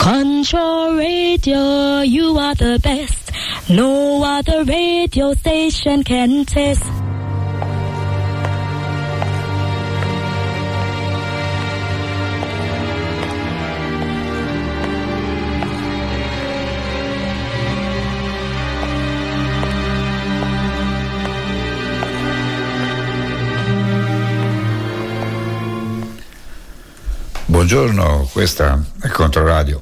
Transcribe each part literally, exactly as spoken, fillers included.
Control radio, you are the best. No other radio station can test. Buongiorno, questa è Controradio.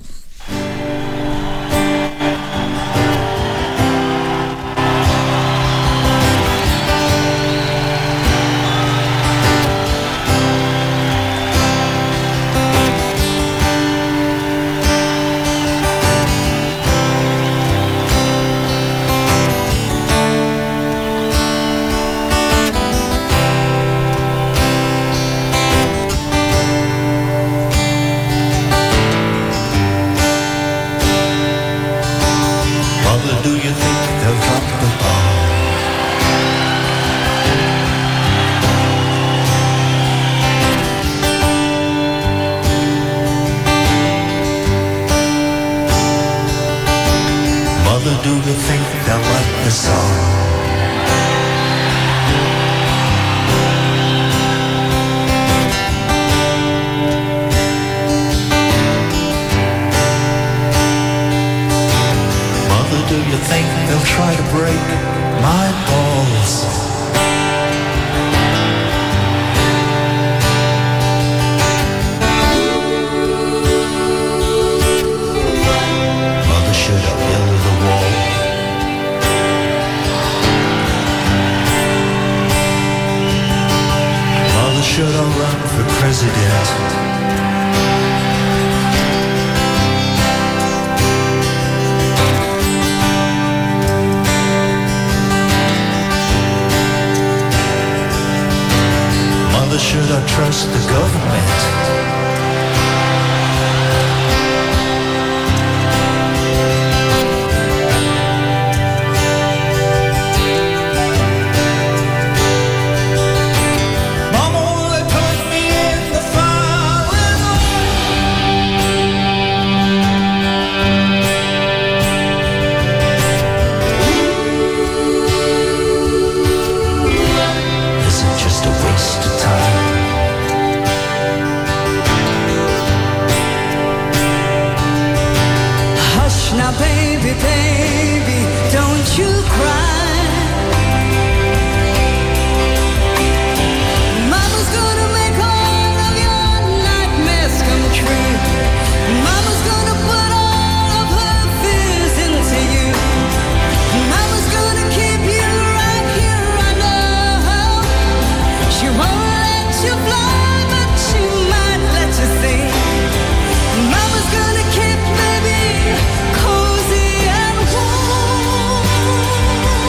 Cozy and warm.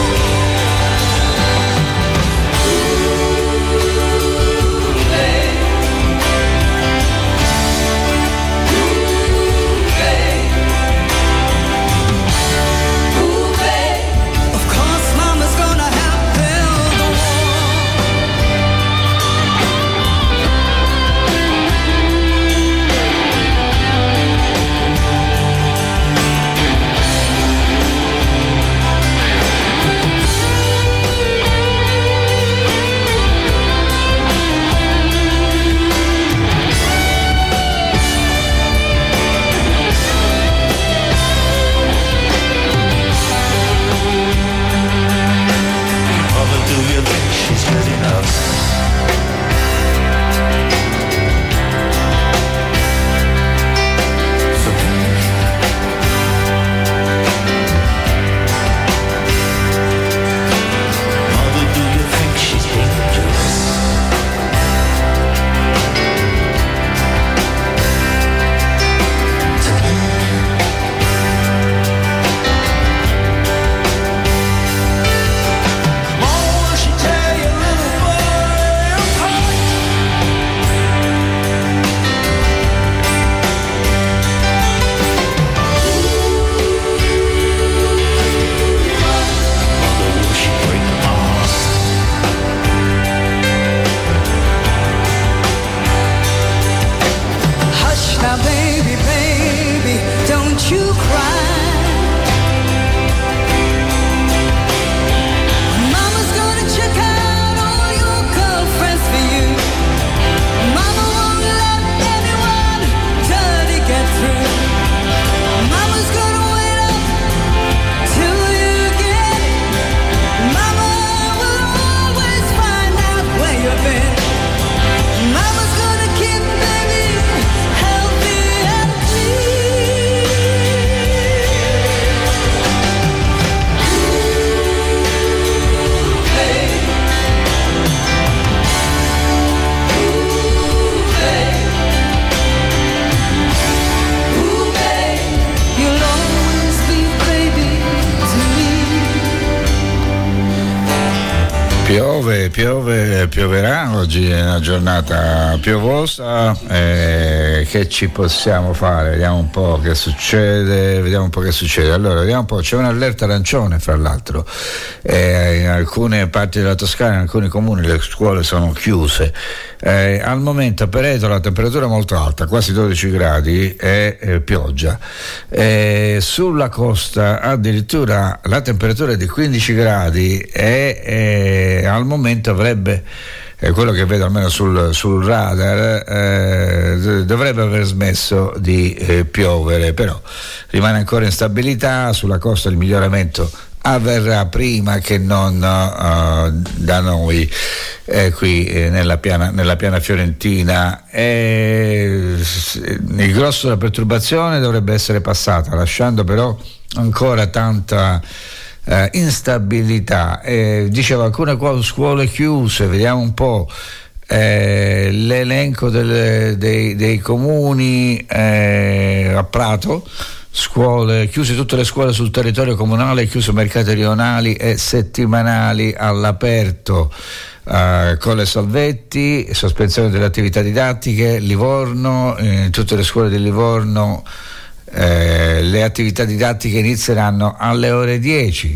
Piove, piove, pioverà, oggi è una giornata piovosa, eh, che ci possiamo fare? Vediamo un po' che succede, vediamo un po' che succede. Allora, vediamo un po', c'è un'allerta arancione fra l'altro, eh, in alcune parti della Toscana, in alcuni comuni le scuole sono chiuse. Eh, al momento a Pereto la temperatura è molto alta, quasi dodici gradi e eh, pioggia. Eh, sulla costa addirittura la temperatura è di quindici gradi e eh, al momento avrebbe, eh, quello che vedo almeno sul, sul radar, eh, dovrebbe aver smesso di eh, piovere, però rimane ancora instabilità. Sulla costa il miglioramento avverrà prima che non uh, da noi, eh, qui eh, nella, piana, nella piana fiorentina. E il grosso della perturbazione dovrebbe essere passata, lasciando però ancora tanta uh, instabilità. Eh, dicevo, alcune scuole chiuse, vediamo un po'. Eh, l'elenco delle, dei, dei comuni eh, a Prato. Scuole, chiuse tutte le scuole sul territorio comunale, chiuse mercati rionali e settimanali all'aperto. Uh, Colle Salvetti, sospensione delle attività didattiche. Livorno, in tutte le scuole di Livorno eh, le attività didattiche inizieranno alle ore dieci.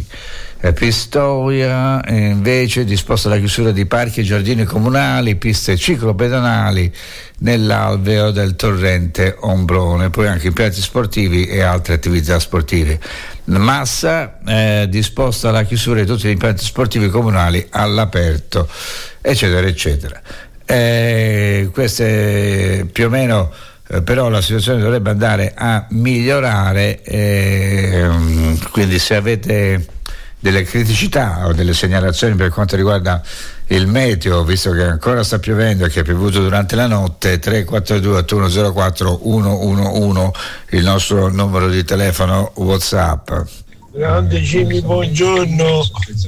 Pistoia invece disposta la chiusura di parchi e giardini comunali, piste ciclopedonali nell'alveo del torrente Ombrone, poi anche impianti sportivi e altre attività sportive. Massa eh, disposta la chiusura di tutti gli impianti sportivi comunali all'aperto, eccetera eccetera. Eh, queste più o meno, eh, però la situazione dovrebbe andare a migliorare, eh, quindi se avete delle criticità o delle segnalazioni per quanto riguarda il meteo, visto che ancora sta piovendo e che è piovuto durante la notte, tre quattro due otto uno zero quattro uno uno uno il nostro numero di telefono WhatsApp. Grande Jimmy, buongiorno.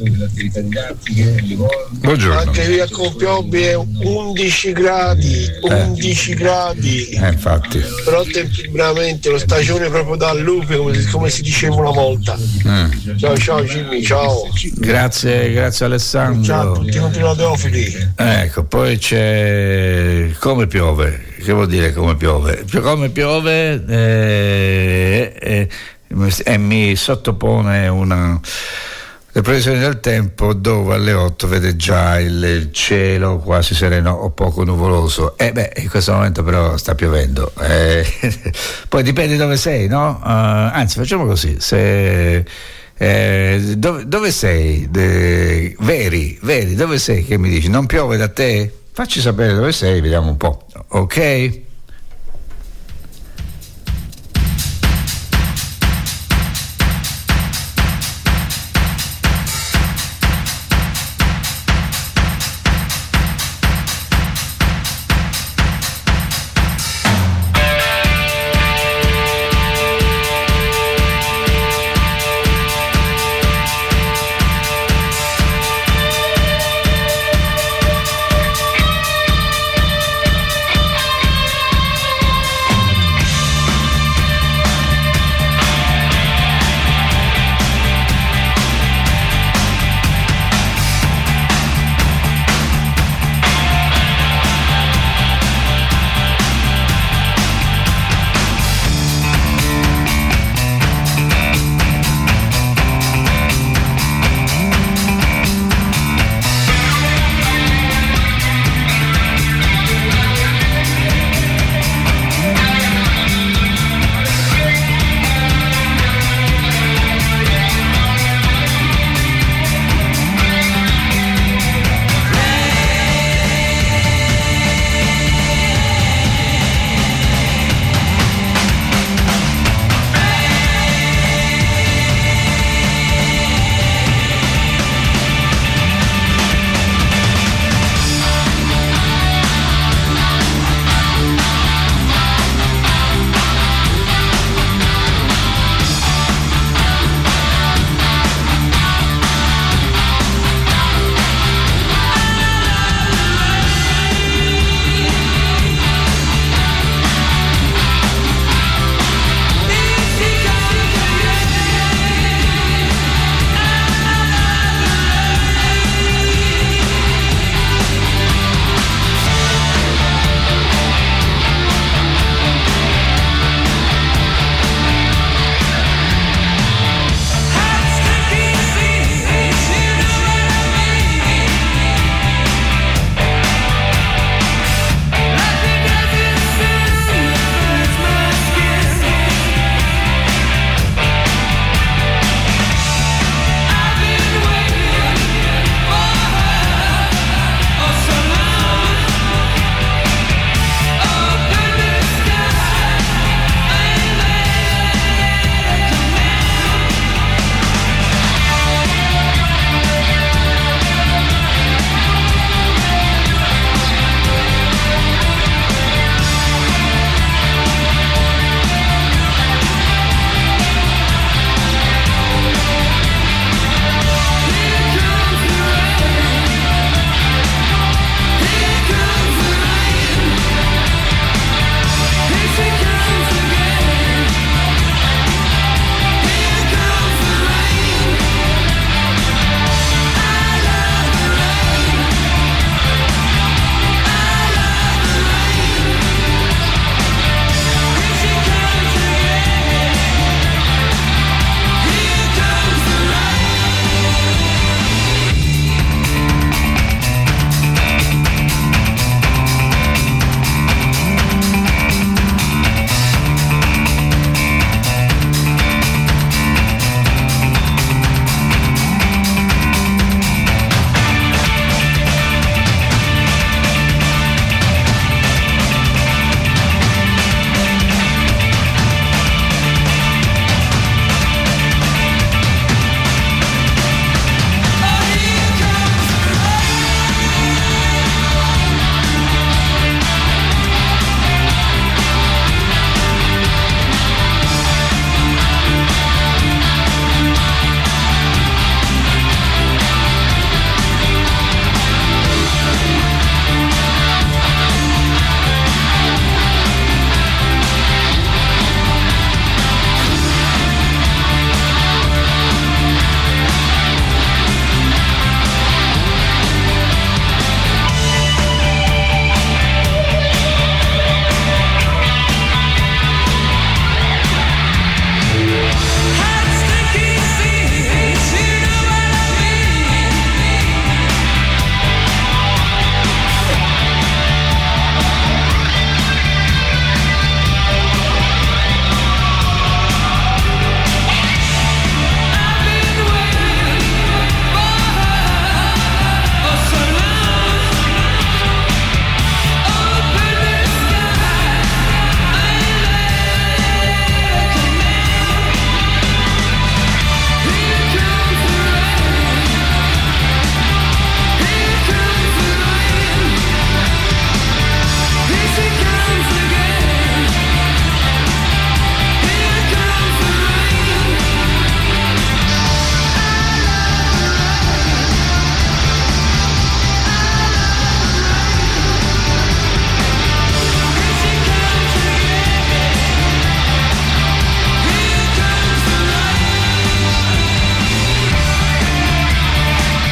Buongiorno. Anche qui a Compiobbi è undici gradi, undici eh. gradi. Eh, infatti. Però tempi veramente, lo stagione proprio da lupe, come, come si diceva una volta. Mm. Ciao ciao Jimmy, ciao. Grazie, grazie Alessandro. Ciao a tutti i nostri radiofili. Ecco, poi c'è come piove. Che vuol dire come piove? Come piove eh, eh, e mi sottopone una le previsioni del tempo, dove alle otto vede già il cielo quasi sereno o poco nuvoloso. E eh beh, in questo momento però sta piovendo. Eh, poi dipende dove sei, no? Uh, anzi, facciamo così: se eh, dove, dove sei? De, veri, veri, dove sei? Che mi dici? Non piove da te? Facci sapere dove sei, vediamo un po', ok?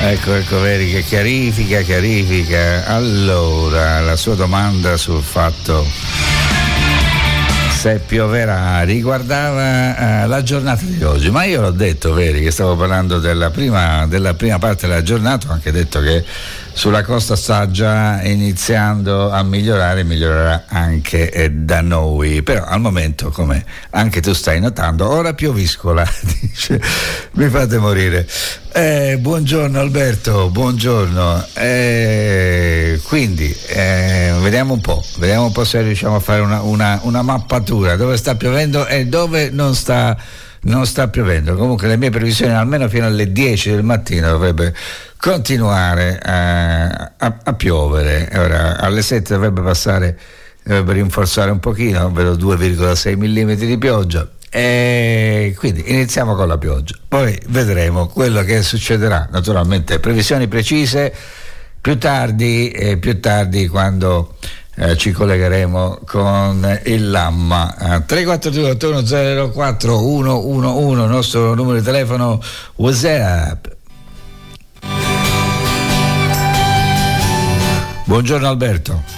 Ecco, ecco, Veri che chiarifica, chiarifica. Allora, la sua domanda sul fatto se pioverà riguardava uh, la giornata di oggi, ma io l'ho detto, Veri, che stavo parlando della prima, della prima parte della giornata, ho anche detto che sulla costa sta già iniziando a migliorare, migliorerà anche eh, da noi, però al momento, come anche tu stai notando, ora pioviscola, dice, mi fate morire. Eh, buongiorno Alberto, buongiorno. Eh, quindi eh, vediamo un po', vediamo un po' se riusciamo a fare una, una, una mappatura dove sta piovendo e dove non sta, non sta piovendo. Comunque le mie previsioni almeno fino alle dieci del mattino dovrebbe continuare a, a, a piovere. Ora alle sette dovrebbe passare, dovrebbe rinforzare un pochino, vedo due virgola sei millimetri di pioggia. E quindi iniziamo con la pioggia, poi vedremo quello che succederà. Naturalmente previsioni precise più tardi, e più tardi quando eh, ci collegheremo con il Lamma. eh, tre quattro due otto uno zero quattro uno uno uno, il nostro numero di telefono WhatsApp. Buongiorno Alberto.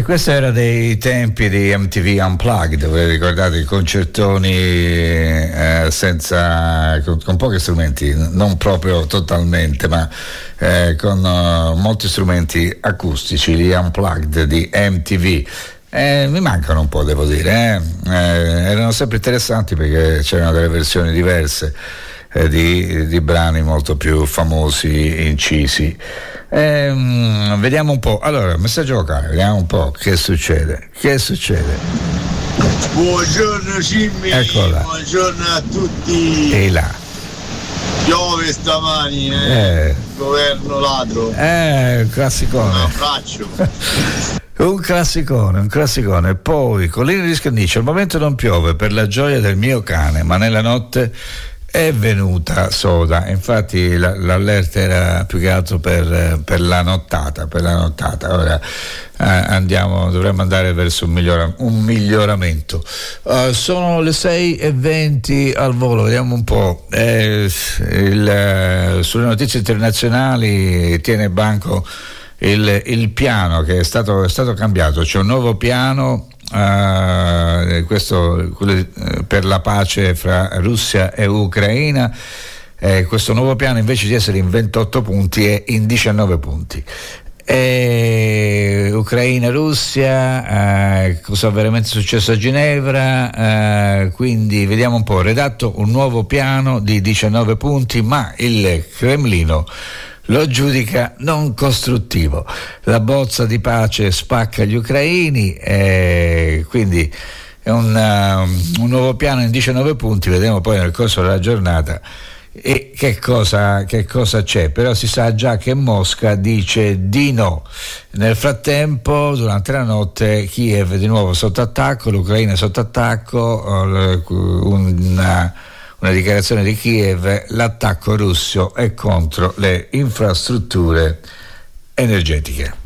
questo era dei tempi di M T V Unplugged, voi ricordate i concertoni eh, senza, con, con pochi strumenti, non proprio totalmente, ma eh, con uh, molti strumenti acustici, gli Unplugged di M T V. Eh, mi mancano un po', devo dire, eh. Eh, erano sempre interessanti perché c'erano delle versioni diverse eh, di, di brani molto più famosi, incisi. Eh, vediamo un po', allora, messaggio vocale, vediamo un po' che succede, che succede. Buongiorno Cimmi, eccola. Buongiorno a tutti. E là. Piove stamani, eh. eh. Governo ladro. Eh, un classicone. Un abbraccio. Un classicone, un classicone. Poi, Collina di Scandice, al momento non piove per la gioia del mio cane, ma nella notte è venuta soda. Infatti la, l'allerta era più che altro per, per la nottata, per la nottata. Ora eh, andiamo, dovremmo andare verso un, migliora, un miglioramento. Uh, sono le sei e venti al volo, vediamo un po'. Eh, il, sulle notizie internazionali tiene banco Il, il piano che è stato, è stato cambiato, c'è un nuovo piano, uh, questo uh, per la pace fra Russia e Ucraina. Eh, questo nuovo piano, invece di essere in ventotto punti, è in diciannove punti. E Ucraina e Russia, eh, cosa è veramente successo a Ginevra, eh, quindi vediamo un po'. Redatto un nuovo piano di diciannove punti, ma il Cremlino lo giudica non costruttivo. La bozza di pace spacca gli ucraini, eh, quindi è un, uh, un nuovo piano in diciannove punti, vedremo poi nel corso della giornata e che cosa, che cosa c'è, però si sa già che Mosca dice di no. Nel frattempo, durante la notte, Kiev è di nuovo sotto attacco, l'Ucraina è sotto attacco, una Una dichiarazione di Kiev: l'attacco russo è contro le infrastrutture energetiche.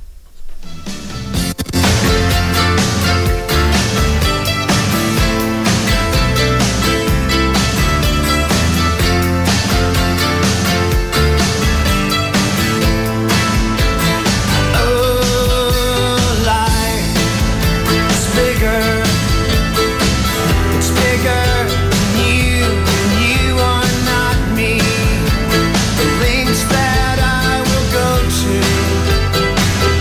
Things that I will go to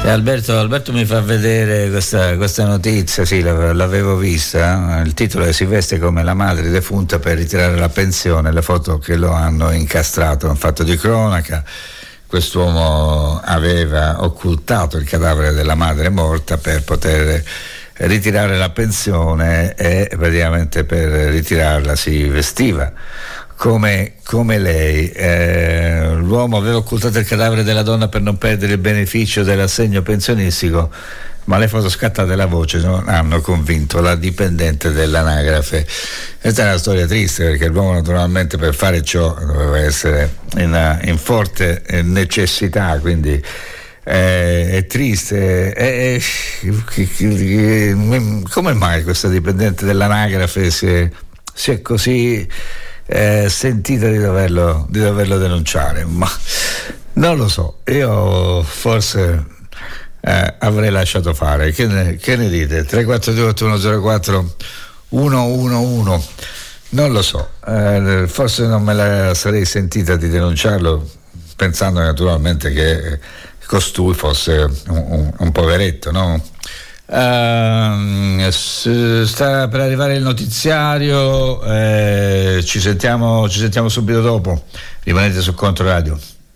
Alberto, Alberto mi fa vedere questa, questa notizia, sì, l'avevo vista. Il titolo è: si veste come la madre defunta per ritirare la pensione, le foto che lo hanno incastrato, un fatto di cronaca. Quest'uomo aveva occultato il cadavere della madre morta per poter ritirare la pensione e praticamente per ritirarla si vestiva come, come lei. Eh, l'uomo aveva occultato il cadavere della donna per non perdere il beneficio dell'assegno pensionistico, ma le foto scattate della voce non hanno convinto la dipendente dell'anagrafe. Questa è una storia triste, perché l'uomo naturalmente per fare ciò doveva essere in, in forte necessità, quindi eh, è triste. Eh, eh, come mai questa dipendente dell'anagrafe si è, si è così eh, sentita di doverlo, di doverlo denunciare? Ma non lo so, io forse Eh, avrei lasciato fare. Che ne, che ne dite? tre quattro due otto uno zero quattro uno uno uno. Non lo so, eh, forse non me la sarei sentita di denunciarlo, pensando naturalmente che costui fosse un, un, un poveretto, no? Uh, sta per arrivare il notiziario, eh, ci sentiamo, ci sentiamo subito dopo. Rimanete su Controradio.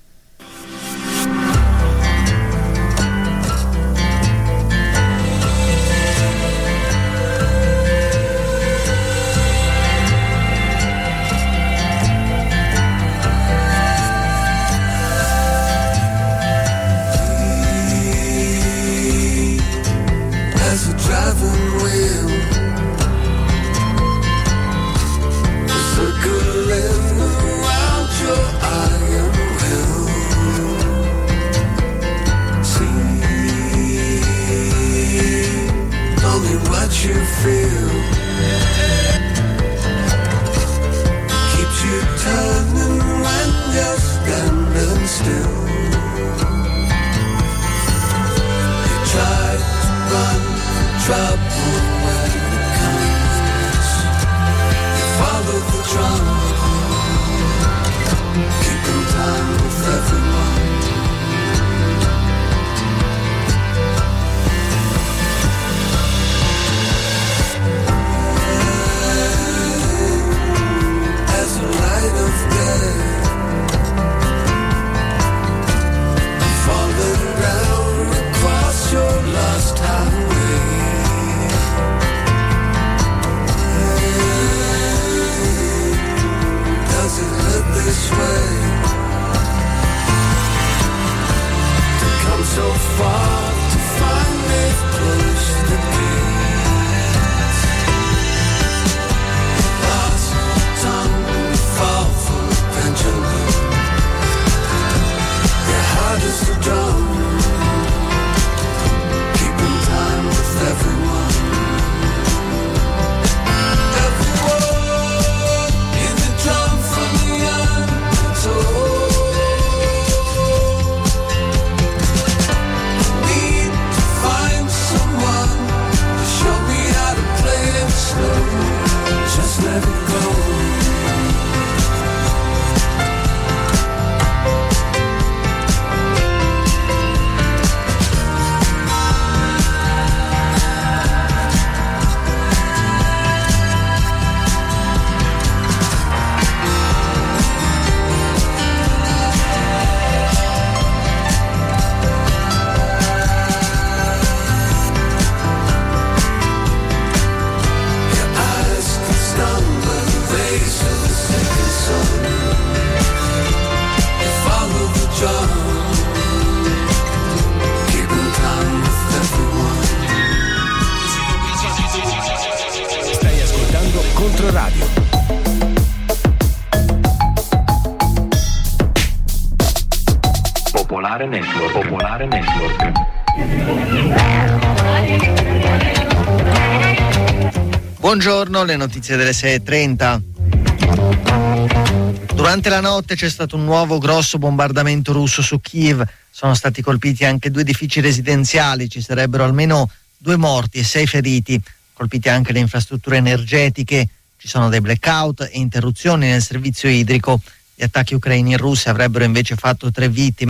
Popolare Network. Popolare Network. Buongiorno, le notizie delle sei e trenta. Durante la notte c'è stato un nuovo grosso bombardamento russo su Kiev. Sono stati colpiti anche due edifici residenziali, ci sarebbero almeno due morti e sei feriti. Colpite anche le infrastrutture energetiche, ci sono dei blackout e interruzioni nel servizio idrico. Gli attacchi ucraini in Russia avrebbero invece fatto tre vittime.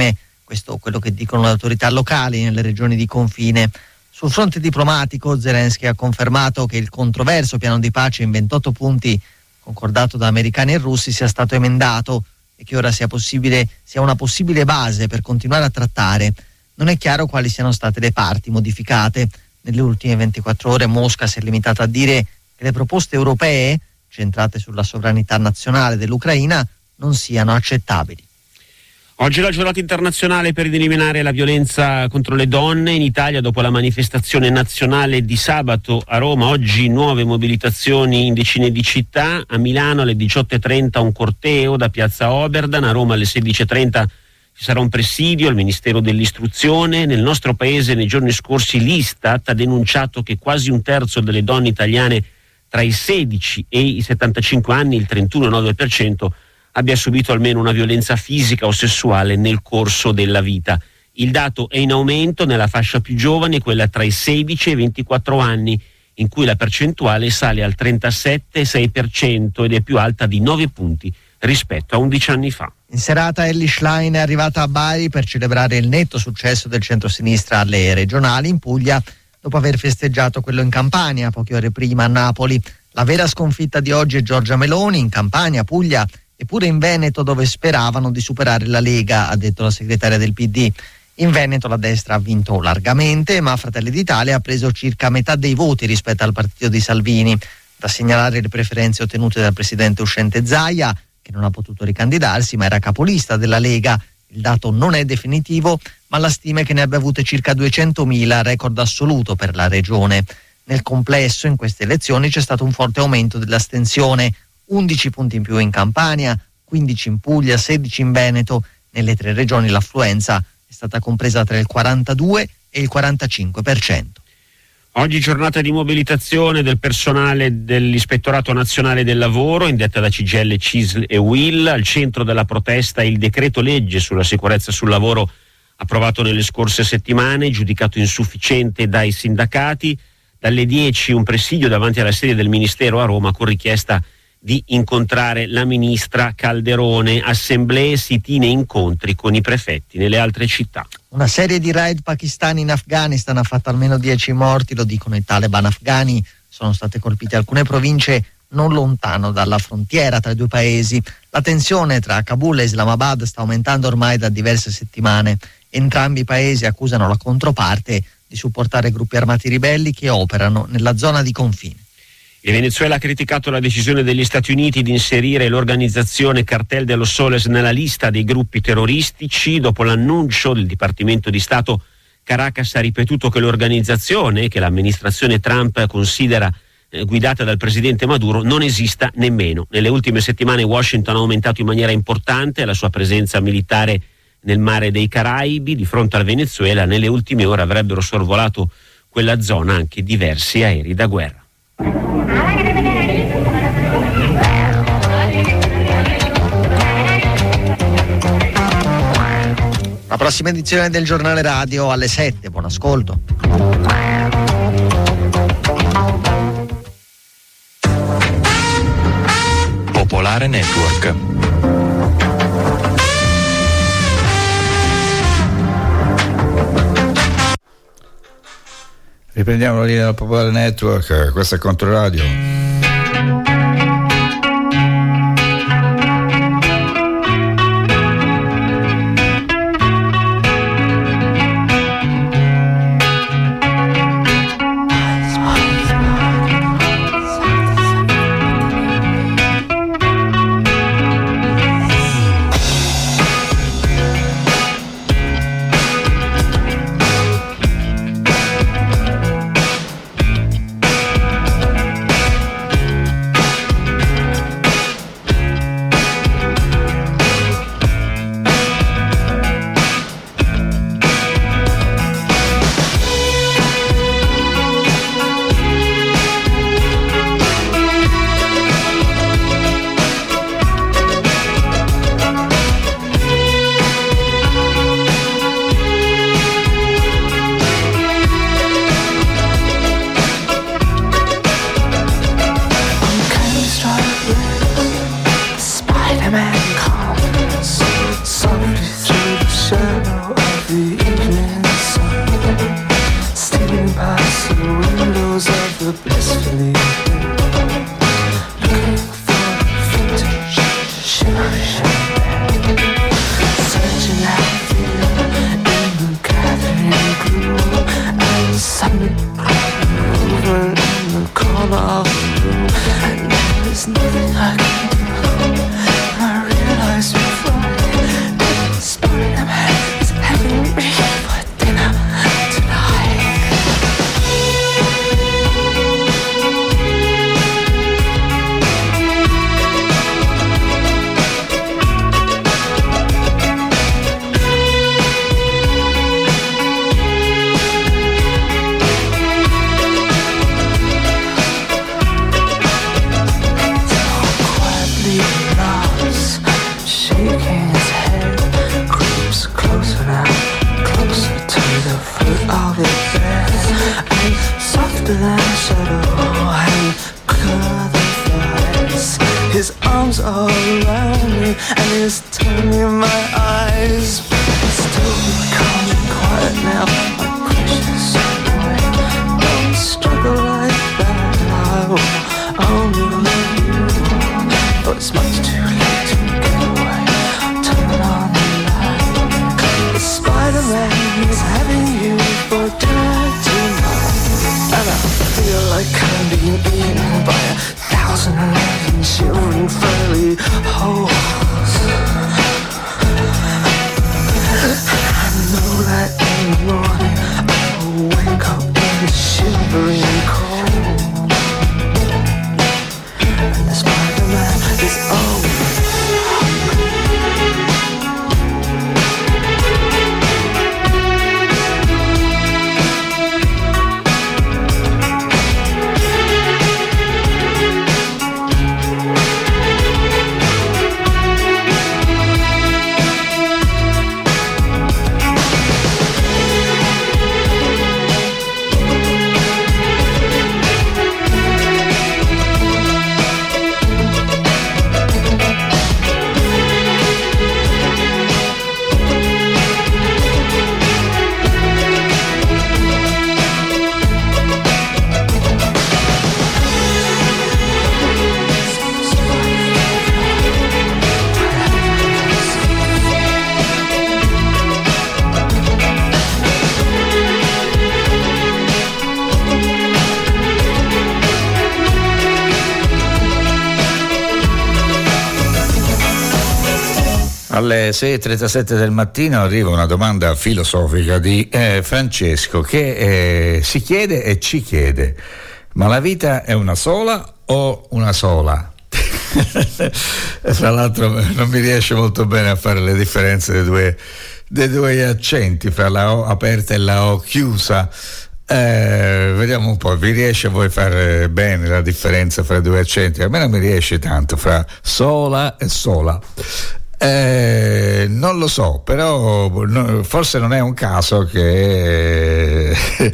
questo è quello che dicono le autorità locali nelle regioni di confine. Sul fronte diplomatico, Zelensky ha confermato che il controverso piano di pace in ventotto punti concordato da americani e russi sia stato emendato e che ora sia possibile sia una possibile base per continuare a trattare. Non è chiaro quali siano state le parti modificate. Nelle ultime ventiquattro ore Mosca si è limitata a dire che le proposte europee, centrate sulla sovranità nazionale dell'Ucraina, non siano accettabili. Oggi è la giornata internazionale per eliminare la violenza contro le donne. In Italia, dopo la manifestazione nazionale di sabato a Roma, oggi nuove mobilitazioni in decine di città. A Milano alle diciotto e trenta un corteo da Piazza Oberdan, a Roma alle sedici e trenta ci sarà un presidio al Ministero dell'Istruzione. Nel nostro paese nei giorni scorsi l'Istat ha denunciato che quasi un terzo delle donne italiane tra i sedici e i settantacinque anni, il trentuno virgola nove per cento, abbia subito almeno una violenza fisica o sessuale nel corso della vita. Il dato è in aumento nella fascia più giovane, quella tra i sedici e i ventiquattro anni, in cui la percentuale sale al trentasette virgola sei per cento ed è più alta di nove punti rispetto a undici anni fa. In serata Elly Schlein è arrivata a Bari per celebrare il netto successo del centrosinistra alle regionali in Puglia, dopo aver festeggiato quello in Campania poche ore prima a Napoli. La vera sconfitta di oggi è Giorgia Meloni in Campania, Puglia, eppure in Veneto, dove speravano di superare la Lega, ha detto la segretaria del P D. In Veneto la destra ha vinto largamente, ma Fratelli d'Italia ha preso circa metà dei voti rispetto al partito di Salvini. Da segnalare le preferenze ottenute dal presidente uscente Zaia, che non ha potuto ricandidarsi ma era capolista della Lega. Il dato non è definitivo, ma la stima è che ne abbia avute circa duecentomila, record assoluto per la regione. Nel complesso in queste elezioni c'è stato un forte aumento dell'astensione, undici punti in più in Campania, quindici in Puglia, sedici in Veneto. Nelle tre regioni l'affluenza è stata compresa tra il quarantadue e il quarantacinque per cento. Oggi giornata di mobilitazione del personale dell'Ispettorato Nazionale del Lavoro, indetta da C G I L, C I S L e U I L. Al centro della protesta il decreto legge sulla sicurezza sul lavoro approvato nelle scorse settimane, giudicato insufficiente dai sindacati. Dalle dieci un presidio davanti alla sede del Ministero a Roma con richiesta di incontrare la ministra Calderone, assemblee, sit-in e incontri con i prefetti nelle altre città. Una serie di raid pakistani in Afghanistan ha fatto almeno dieci morti, lo dicono i talebani afghani. Sono state colpite alcune province non lontano dalla frontiera tra i due paesi. La tensione tra Kabul e Islamabad sta aumentando ormai da diverse settimane. Entrambi i paesi accusano la controparte di supportare gruppi armati ribelli che operano nella zona di confine. Il Venezuela ha criticato la decisione degli Stati Uniti di inserire l'organizzazione Cartel de los Soles nella lista dei gruppi terroristici. Dopo l'annuncio del Dipartimento di Stato, Caracas ha ripetuto che l'organizzazione, che l'amministrazione Trump considera eh, guidata dal presidente Maduro, non esista nemmeno. Nelle ultime settimane Washington ha aumentato in maniera importante la sua presenza militare nel mare dei Caraibi. Di fronte al Venezuela, nelle ultime ore avrebbero sorvolato quella zona anche diversi aerei da guerra. La prossima edizione del giornale radio alle sette. Buon ascolto. Popolare Network. Riprendiamo la linea del Popolare Network, questo è Controradio. Alle sei e trentasette del mattino arriva una domanda filosofica di eh, Francesco che eh, si chiede e ci chiede: ma la vita è una sola o una sola? Tra l'altro non mi riesce molto bene a fare le differenze dei due, dei due accenti, fra la O aperta e la O chiusa. Eh, vediamo un po', vi riesce a voi fare bene la differenza fra i due accenti? A me non mi riesce tanto, fra sola e sola. Eh, non lo so, però no, forse non è un caso che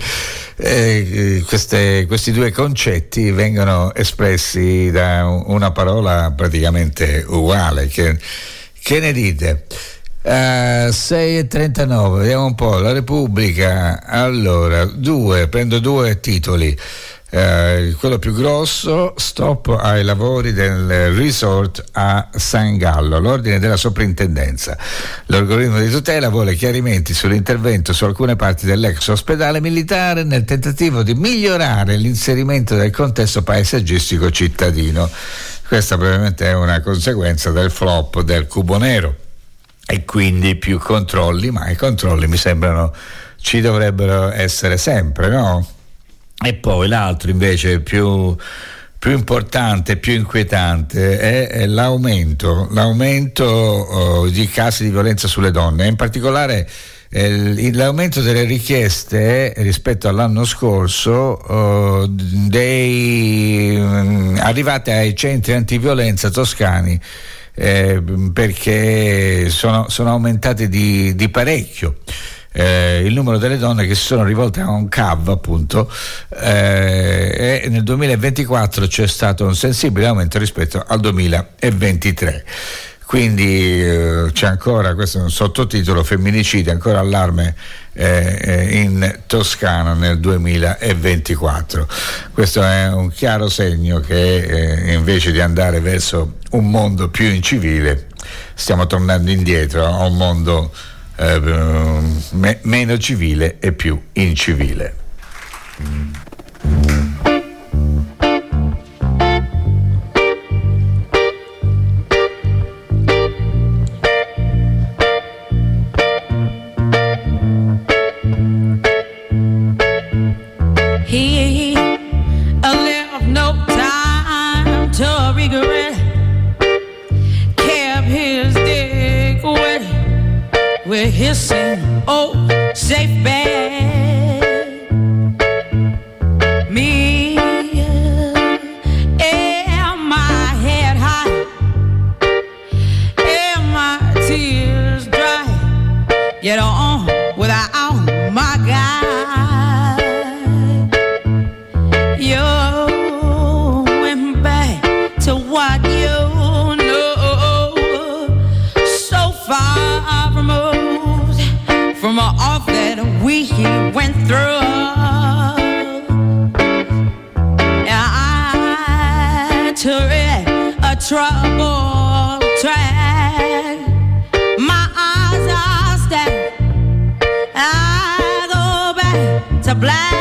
eh, queste, questi due concetti vengano espressi da una parola praticamente uguale. Che, che ne dite? Uh, sei e trentanove, vediamo un po'. La Repubblica, allora, due, prendo due titoli. Uh, quello più grosso: stop ai lavori del resort a San Gallo, l'ordine della soprintendenza. L'organismo di tutela vuole chiarimenti sull'intervento su alcune parti dell'ex ospedale militare nel tentativo di migliorare l'inserimento del contesto paesaggistico cittadino. Questa probabilmente è una conseguenza del flop del cubo nero e quindi più controlli, ma i controlli mi sembrano ci dovrebbero essere sempre, no? E poi l'altro invece più, più importante, più inquietante è, è l'aumento, l'aumento oh, di casi di violenza sulle donne, in particolare eh, l'aumento delle richieste rispetto all'anno scorso oh, dei, mh, arrivate ai centri antiviolenza toscani, eh, perché sono, sono aumentate di, di parecchio. Eh, il numero delle donne che si sono rivolte a un C A V, appunto, eh, e nel duemilaventiquattro c'è stato un sensibile aumento rispetto al duemilaventitré. quindi eh, c'è ancora, questo è un sottotitolo, femminicidi, ancora allarme eh, in Toscana nel duemilaventiquattro. Questo è un chiaro segno che eh, invece di andare verso un mondo più incivile stiamo tornando indietro a un mondo eh, me- meno civile e più incivile. He left no time to regret, kept his dick wet with his same old safe bed. Me and my head high and my tears dry, get on without my guy. You went back to what you know, so far removed from all that we went through. I took a troubled track, my eyes are stacked, I go back to black.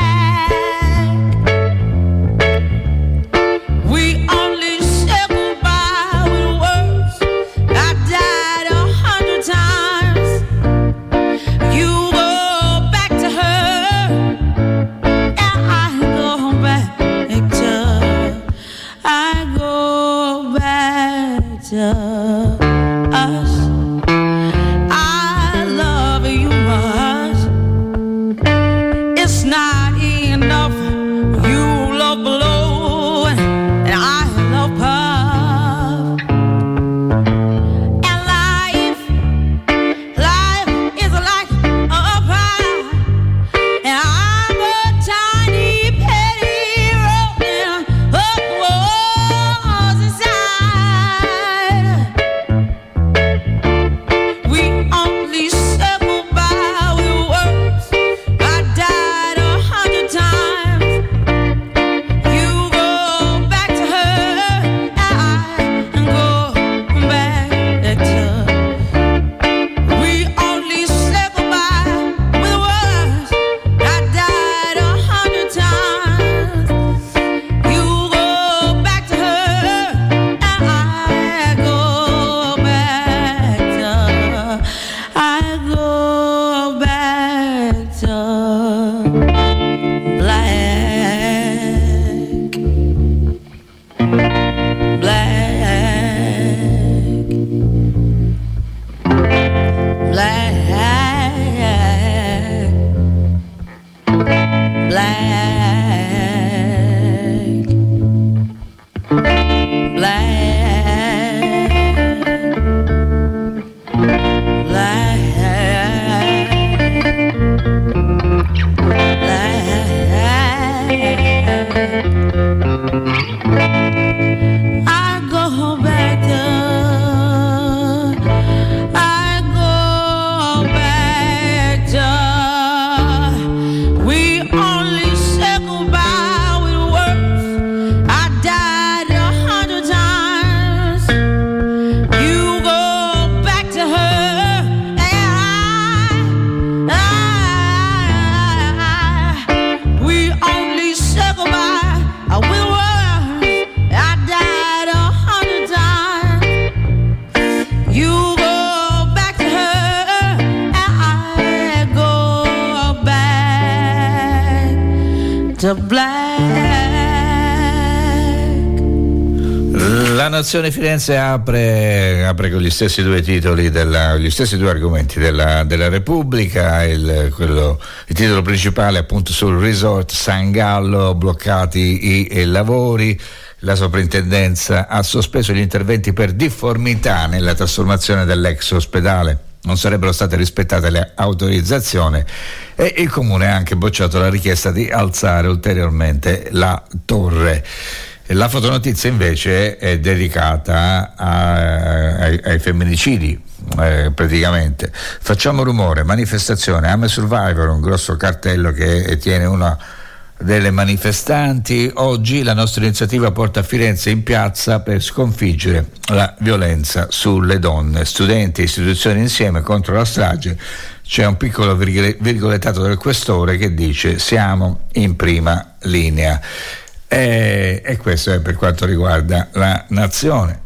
Us, I love you much. It's not enough. You love below, and I love puff. And life, life is like a pie, and I'm a tiny penny rolling up the walls inside. La Nazione Firenze apre, apre con gli stessi due titoli, della, gli stessi due argomenti della, della Repubblica. Il, quello, il titolo principale appunto sul resort San Gallo, bloccati i, i lavori. La soprintendenza ha sospeso gli interventi per difformità nella trasformazione dell'ex ospedale. Non sarebbero state rispettate le autorizzazioni e il comune ha anche bocciato la richiesta di alzare ulteriormente la torre. La fotonotizia invece è dedicata a, ai, ai femminicidi, eh, praticamente. Facciamo rumore, manifestazione, I'm a Survivor, un grosso cartello che tiene una delle manifestanti. Oggi la nostra iniziativa porta a Firenze in piazza per sconfiggere la violenza sulle donne. Studenti e istituzioni insieme contro la strage. C'è un piccolo virgolettato del questore che dice siamo in prima linea. E, e questo è per quanto riguarda la nazione.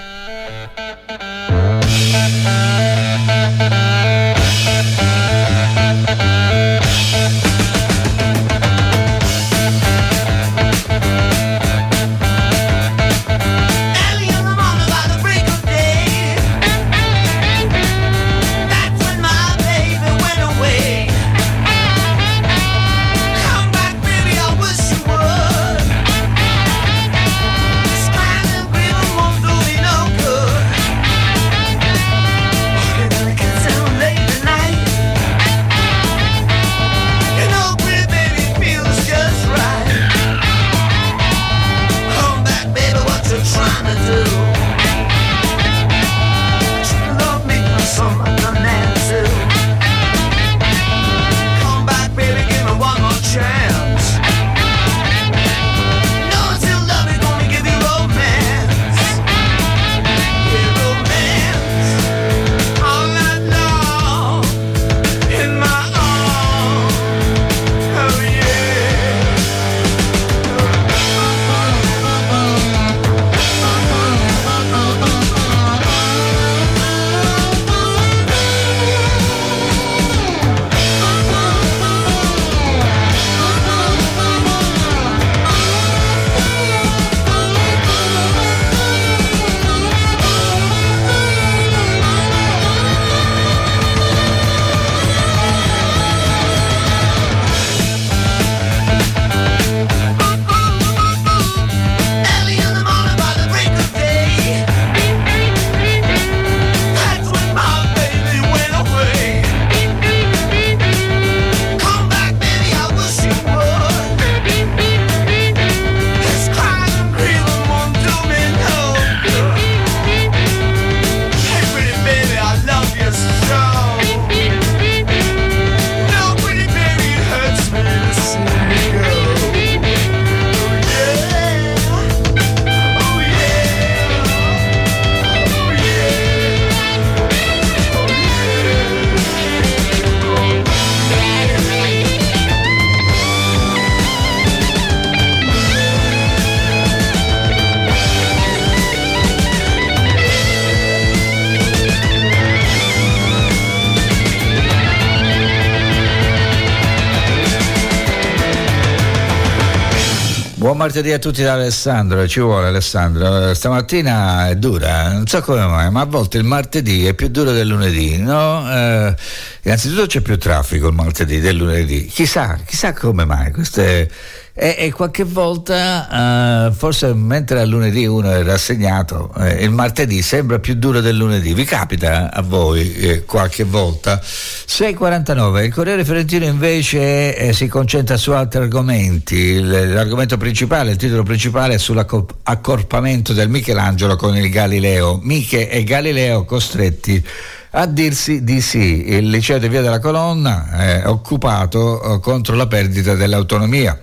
Buon martedì a tutti da Alessandro, ci vuole Alessandro, stamattina è dura, non so come mai, ma a volte il martedì è più duro del lunedì, no? Eh, innanzitutto c'è più traffico il martedì del lunedì, chissà, chissà come mai, queste... E, e qualche volta, uh, forse mentre al lunedì uno è rassegnato, eh, il martedì sembra più duro del lunedì. Vi capita a voi eh, qualche volta? sei e quarantanove, il Corriere Fiorentino invece eh, si concentra su altri argomenti. L'argomento principale, il titolo principale è sull'accorpamento del Michelangelo con il Galileo. Miche e Galileo costretti a dirsi di sì. Il liceo di Via della Colonna è occupato eh, contro la perdita dell'autonomia.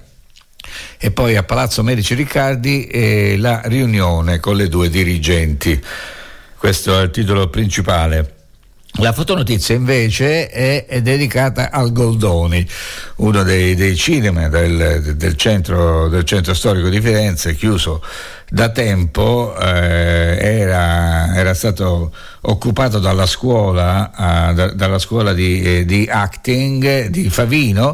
E poi a Palazzo Medici Riccardi eh, la riunione con le due dirigenti. Questo è il titolo principale. La fotonotizia invece è, è dedicata al Goldoni, uno dei, dei cinema del, del, centro, del centro storico di Firenze, chiuso da tempo, eh, era, era stato occupato dalla scuola, eh, da, dalla scuola di, eh, di acting di Favino.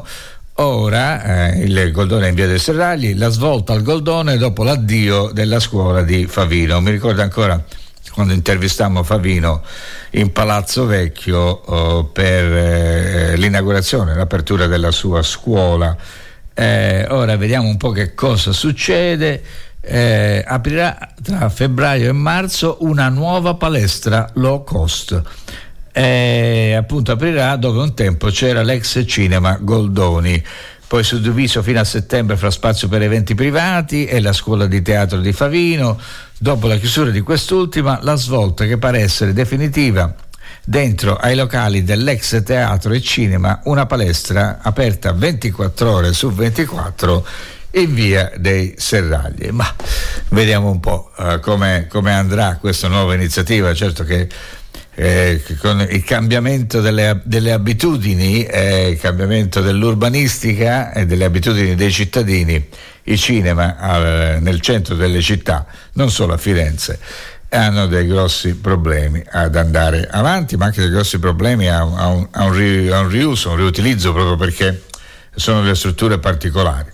Ora eh, il Goldone è in via dei Serragli, la svolta al Goldone dopo l'addio della scuola di Favino. Mi ricordo ancora quando intervistammo Favino in Palazzo Vecchio oh, per eh, l'inaugurazione, l'apertura della sua scuola. Eh, ora vediamo un po' che cosa succede. Eh, aprirà tra febbraio e marzo una nuova palestra low cost. E appunto aprirà dove un tempo c'era l'ex cinema Goldoni. poi suddiviso fino a settembre fra spazio per eventi privati e la scuola di teatro di Favino. Dopo la chiusura di quest'ultima, la svolta che pare essere definitiva dentro ai locali dell'ex teatro e cinema, una palestra aperta ventiquattro ore su ventiquattro in via dei Serragli. Ma vediamo un po' uh, come andrà questa nuova iniziativa. Certo che eh, con il cambiamento delle, delle abitudini, eh, il cambiamento dell'urbanistica e delle abitudini dei cittadini, i cinema eh, nel centro delle città, non solo a Firenze, hanno dei grossi problemi ad andare avanti, ma anche dei grossi problemi a, a, un, a, un, ri, a un riuso, un riutilizzo, proprio perché sono delle strutture particolari.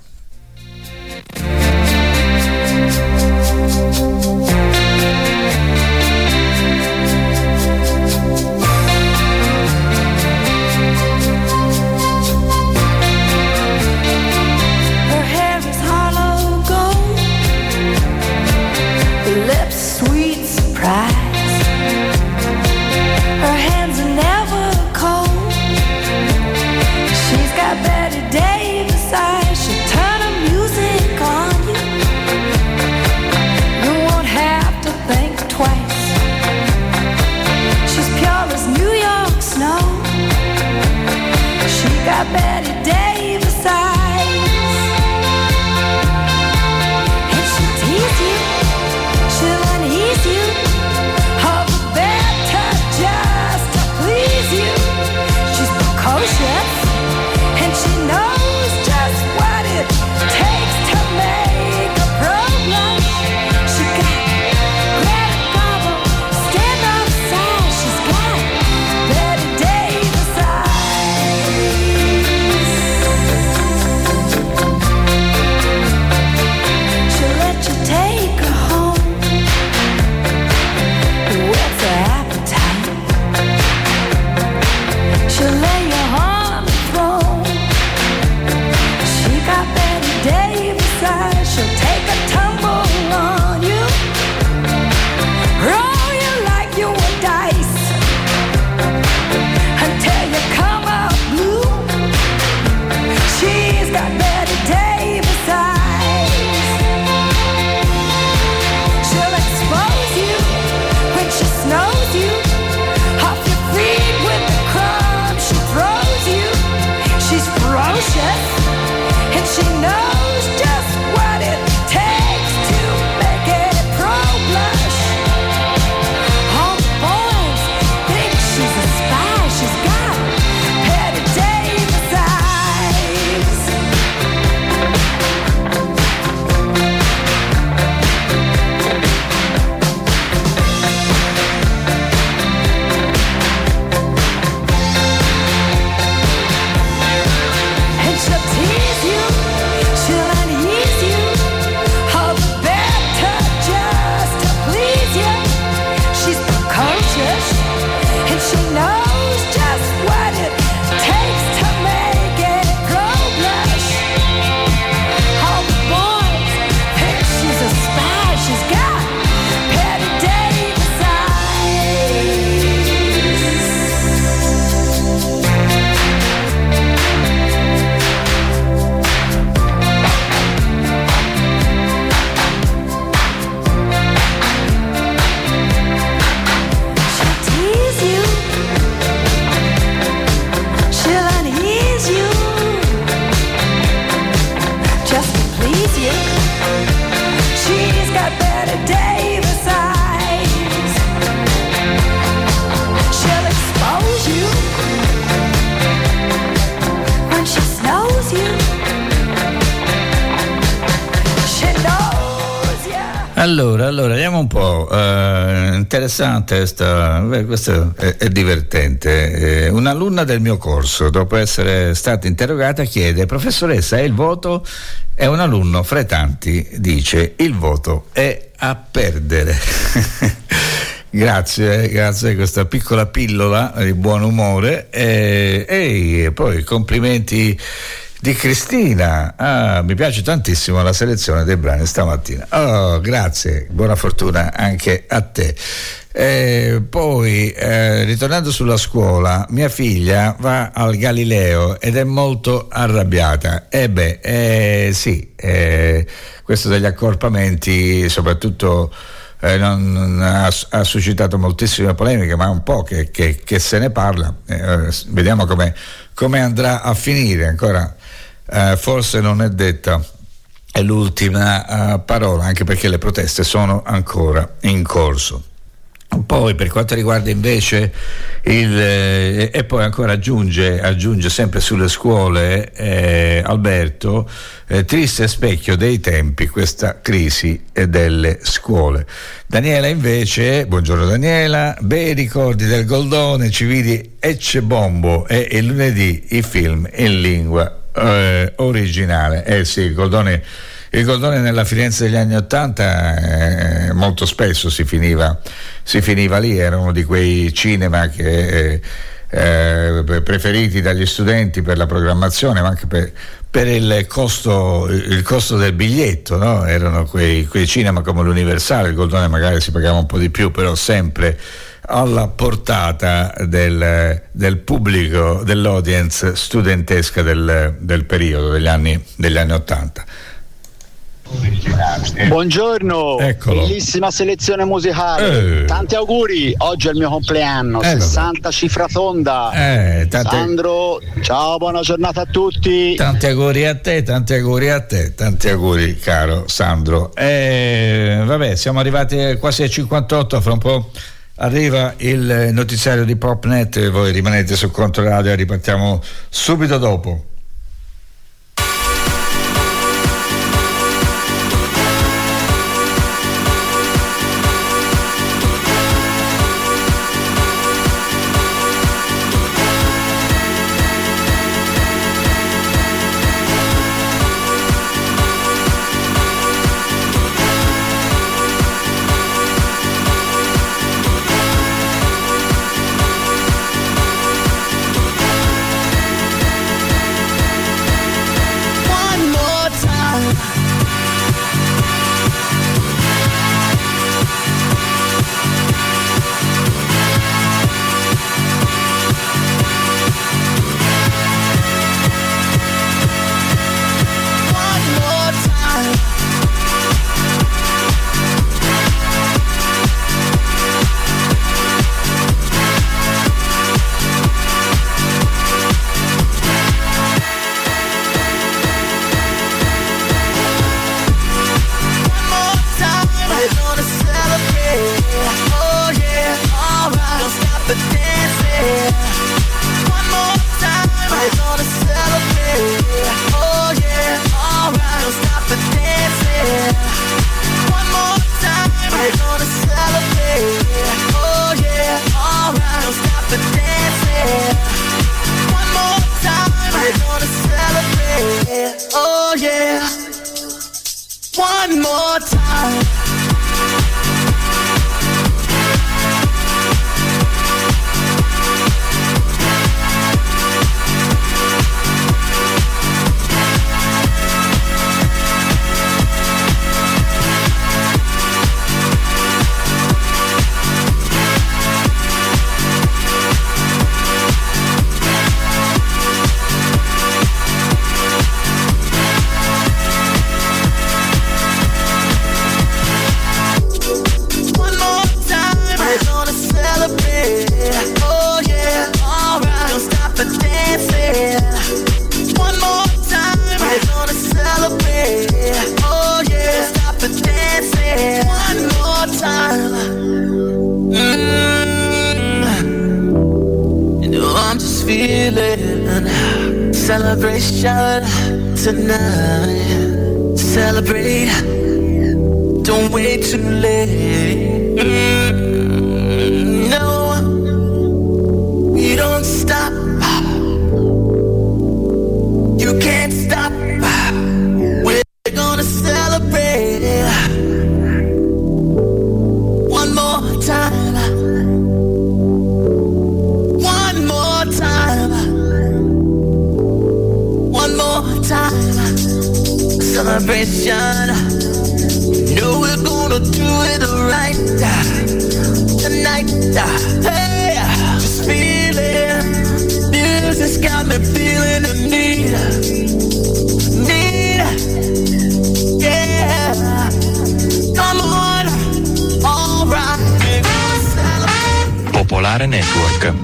Allora, allora, vediamo un po'. Uh, interessante, sta, beh, questo è, è divertente. Eh, un'alunna del mio corso, dopo essere stata interrogata, chiede: professoressa, è il voto? E un alunno fra i tanti dice: il voto è a perdere. Grazie, grazie a questa piccola pillola di buon umore. E, e poi complimenti di Cristina. Ah, mi piace tantissimo la selezione dei brani stamattina. Oh, grazie, buona fortuna anche a te. Eh, poi eh, ritornando sulla scuola, mia figlia va al Galileo ed è molto arrabbiata. E eh beh, eh, sì, eh, questo degli accorpamenti soprattutto eh, non, non ha, ha suscitato moltissime polemiche, ma un po' che, che, che se ne parla. Eh, vediamo come come andrà a finire. Ancora eh, forse non è detta è l'ultima uh, parola, anche perché le proteste sono ancora in corso. Poi per quanto riguarda invece il eh, e poi ancora aggiunge aggiunge sempre sulle scuole eh, Alberto, eh, triste specchio dei tempi questa crisi delle scuole. Daniela invece, buongiorno Daniela, bei ricordi del Goldone, ci vidi Ecce Bombo e il lunedì i film in lingua eh, originale. Eh sì, il Goldone Il Goldone nella Firenze degli anni Ottanta eh, molto spesso si finiva, si finiva lì, era uno di quei cinema che, eh, preferiti dagli studenti per la programmazione, ma anche per, per il costo, il costo del biglietto, no? Erano quei, quei cinema come l'Universale. Il Goldone magari si pagava un po' di più, però sempre alla portata del, del pubblico, dell'audience studentesca del, del periodo degli anni, degli anni Ottanta. Buongiorno, Eccolo. Bellissima selezione musicale, eh. tanti auguri, oggi è il mio compleanno, eh, sessanta cifra tonda. eh, tante... Sandro, ciao, buona giornata a tutti. Tanti auguri a te, tanti auguri a te, tanti auguri caro Sandro. Eh, vabbè, siamo arrivati quasi ai cinquantotto, fra un po' arriva il notiziario di Popnet, voi rimanete su Controradio e ripartiamo subito dopo. Celebration tonight. Celebrate. Don't wait too late. Mm, no, we don't stop. You can't stop. We're gonna celebrate one more time. One more time. One more do it right tonight. Hey, just feeling. Music's got me feeling the need, need. Yeah, come on, all right. Popolare Network.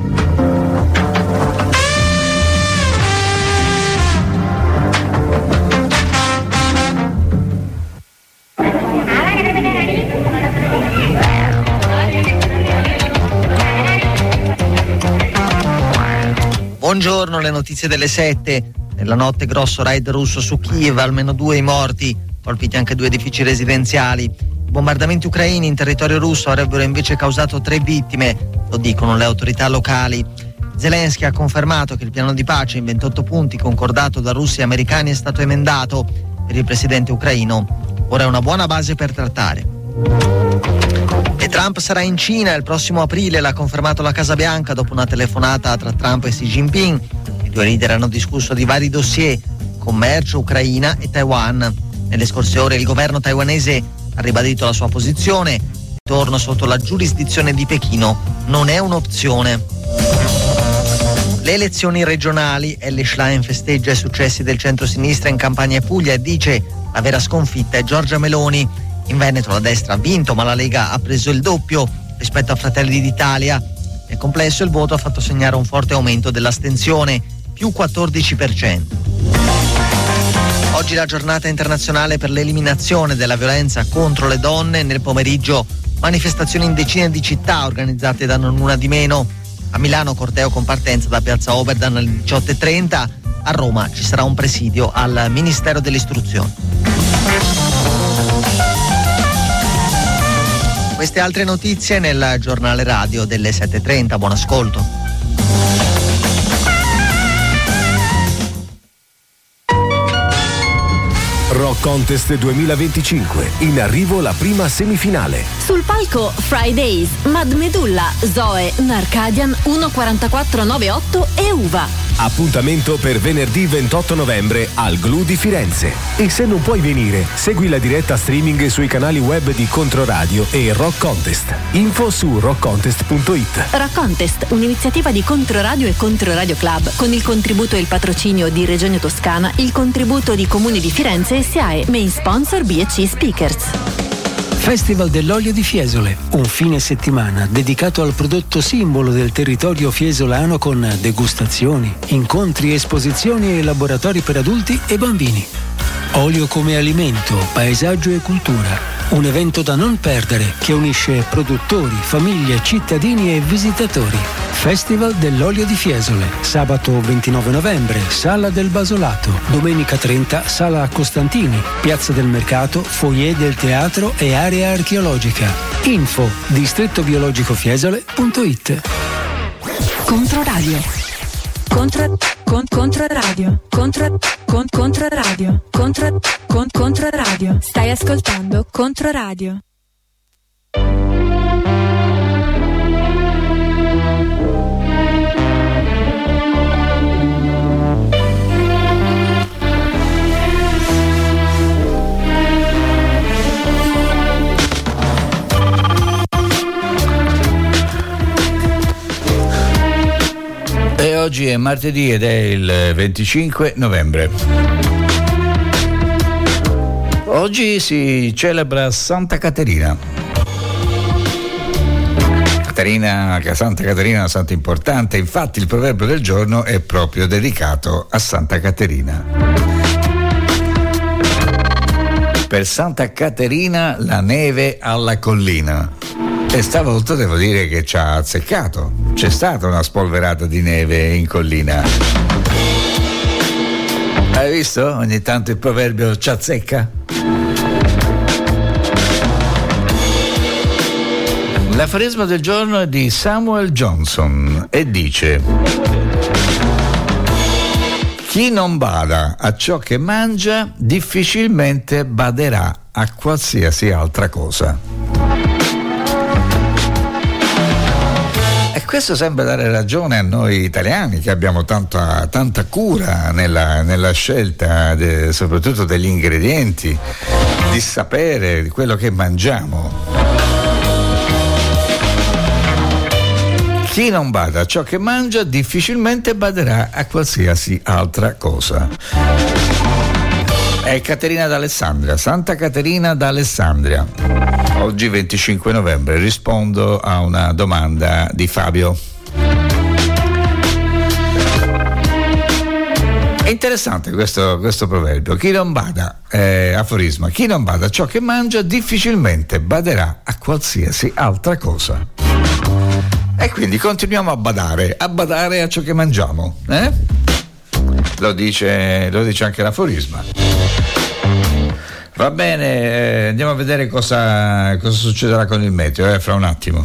Buongiorno, le notizie delle sette. Nella notte grosso raid russo su Kiev, almeno due i morti, colpiti anche due edifici residenziali. I bombardamenti ucraini in territorio russo avrebbero invece causato tre vittime, lo dicono le autorità locali. Zelensky ha confermato che il piano di pace in ventotto punti concordato da russi e americani è stato emendato. Per il presidente ucraino ora è una buona base per trattare. E Trump sarà in Cina il prossimo aprile, l'ha confermato la Casa Bianca dopo una telefonata tra Trump e Xi Jinping. I due leader hanno discusso di vari dossier: commercio, Ucraina e Taiwan. Nelle scorse ore il governo taiwanese ha ribadito la sua posizione: il ritorno sotto la giurisdizione di Pechino non è un'opzione. Le elezioni regionali, Elly Schlein festeggia i successi del centro-sinistra in Campania e Puglia e dice la vera sconfitta è Giorgia Meloni. In Veneto la destra ha vinto, ma la Lega ha preso il doppio rispetto a Fratelli d'Italia. Nel complesso il voto ha fatto segnare un forte aumento dell'astensione, più quattordici per cento. Oggi la giornata internazionale per l'eliminazione della violenza contro le donne. Nel pomeriggio manifestazioni in decine di città organizzate da Non Una di Meno. A Milano corteo con partenza da Piazza Oberdan alle diciotto e trenta. A Roma ci sarà un presidio al Ministero dell'Istruzione. Queste altre notizie nel giornale radio delle sette e trenta. Buon ascolto. Rock Contest duemilaventicinque. In arrivo la prima semifinale. Sul palco Fridays, Mad Medulla, Zoe, Narcadian, uno quarantaquattro novantotto e Uva. Appuntamento per venerdì ventotto novembre al Glu di Firenze. E se non puoi venire, segui la diretta streaming sui canali web di Controradio e Rock Contest. Info su rock contest punto it. Rock Contest, un'iniziativa di Controradio e Controradio Club, con il contributo e il patrocinio di Regione Toscana, il contributo di Comune di Firenze e S I A E, main sponsor B e C Speakers. Festival dell'olio di Fiesole, un fine settimana dedicato al prodotto simbolo del territorio fiesolano con degustazioni, incontri, esposizioni e laboratori per adulti e bambini. Olio come alimento, paesaggio e cultura. Un evento da non perdere che unisce produttori, famiglie, cittadini e visitatori. Festival dell'olio di Fiesole, sabato ventinove novembre, Sala del Basolato, domenica trenta, Sala Costantini, Piazza del Mercato, Foyer del Teatro e Area Archeologica. Info distretto biologico fiesole punto it. Controradio. Contra, con, controradio. Contra, con, controradio. Contra, con, controradio. Stai ascoltando Controradio. E oggi è martedì ed è il venticinque novembre. Oggi si celebra Santa Caterina. Caterina, Santa Caterina è una santa importante, infatti il proverbio del giorno è proprio dedicato a Santa Caterina. Per Santa Caterina la neve alla collina. E stavolta devo dire che ci ha azzeccato. C'è stata una spolverata di neve in collina. Hai visto? Ogni tanto il proverbio ci azzecca. L'aforisma del giorno è di Samuel Johnson e dice: chi non bada a ciò che mangia difficilmente baderà a qualsiasi altra cosa. E questo sembra dare ragione a noi italiani, che abbiamo tanta, tanta cura nella, nella scelta de, soprattutto degli ingredienti. di sapere di quello che mangiamo. Chi non bada a ciò che mangia difficilmente baderà a qualsiasi altra cosa. È Caterina d'Alessandria, Santa Caterina d'Alessandria. Oggi venticinque novembre rispondo a una domanda di Fabio. È interessante questo, questo proverbio. Chi non bada, eh, aforisma, chi non bada a ciò che mangia difficilmente baderà a qualsiasi altra cosa. E quindi continuiamo a badare, a badare a ciò che mangiamo, eh? Lo dice, lo dice anche l'aforisma. Va bene, eh, andiamo a vedere cosa, cosa succederà con il meteo, eh, fra un attimo.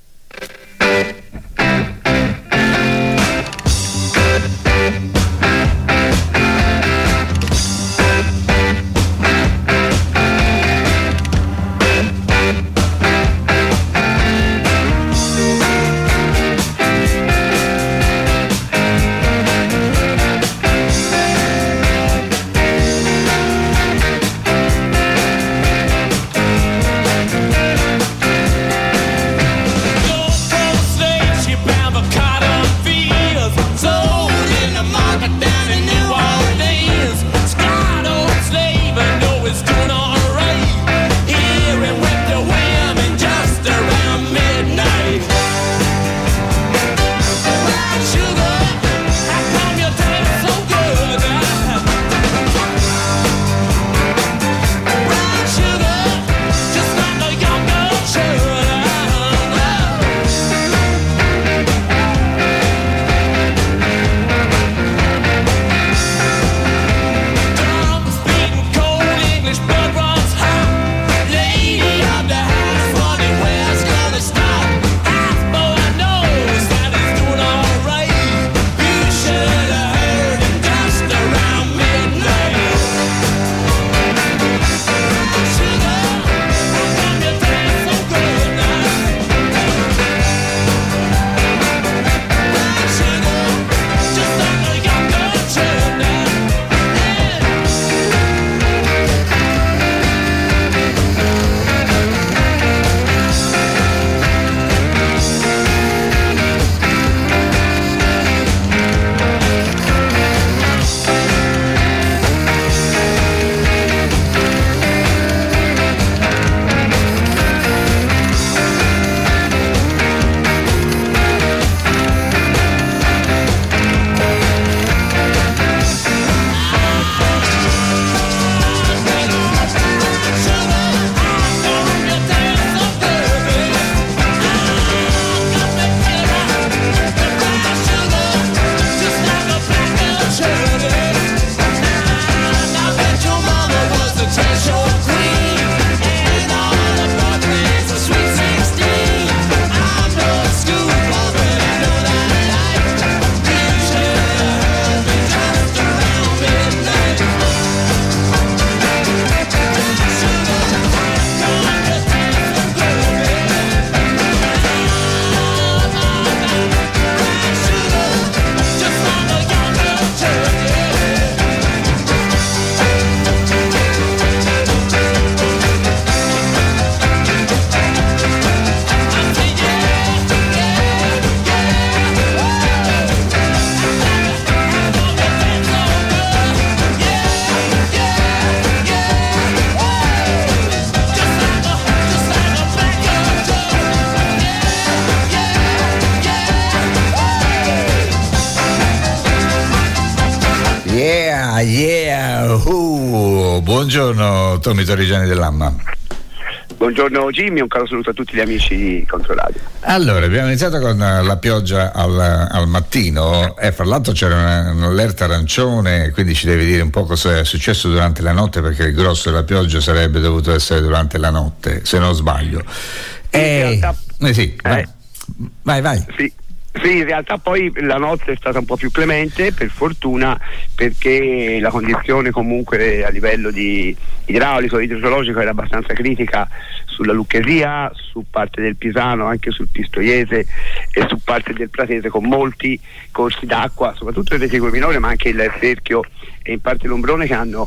Yeah, uh, buongiorno Tommy Torrigiani dell'Amma. Buongiorno Jimmy, un caro saluto a tutti gli amici di Controradio. Allora, abbiamo iniziato con la pioggia al, al mattino e fra l'altro c'era una, un'allerta arancione, quindi ci devi dire un po' cosa è successo durante la notte, perché il grosso della pioggia sarebbe dovuto essere durante la notte, se non sbaglio. E... realtà... eh sì, vai. Eh. vai, vai. Sì. Sì, in realtà poi la notte è stata un po' più clemente, per fortuna, perché la condizione comunque a livello di idraulico e idrogeologico era abbastanza critica sulla Lucchesia, su parte del Pisano, anche sul Pistoiese e su parte del Pratese, con molti corsi d'acqua, soprattutto il Reticolo Minore, ma anche il Cerchio e in parte l'Ombrone, che hanno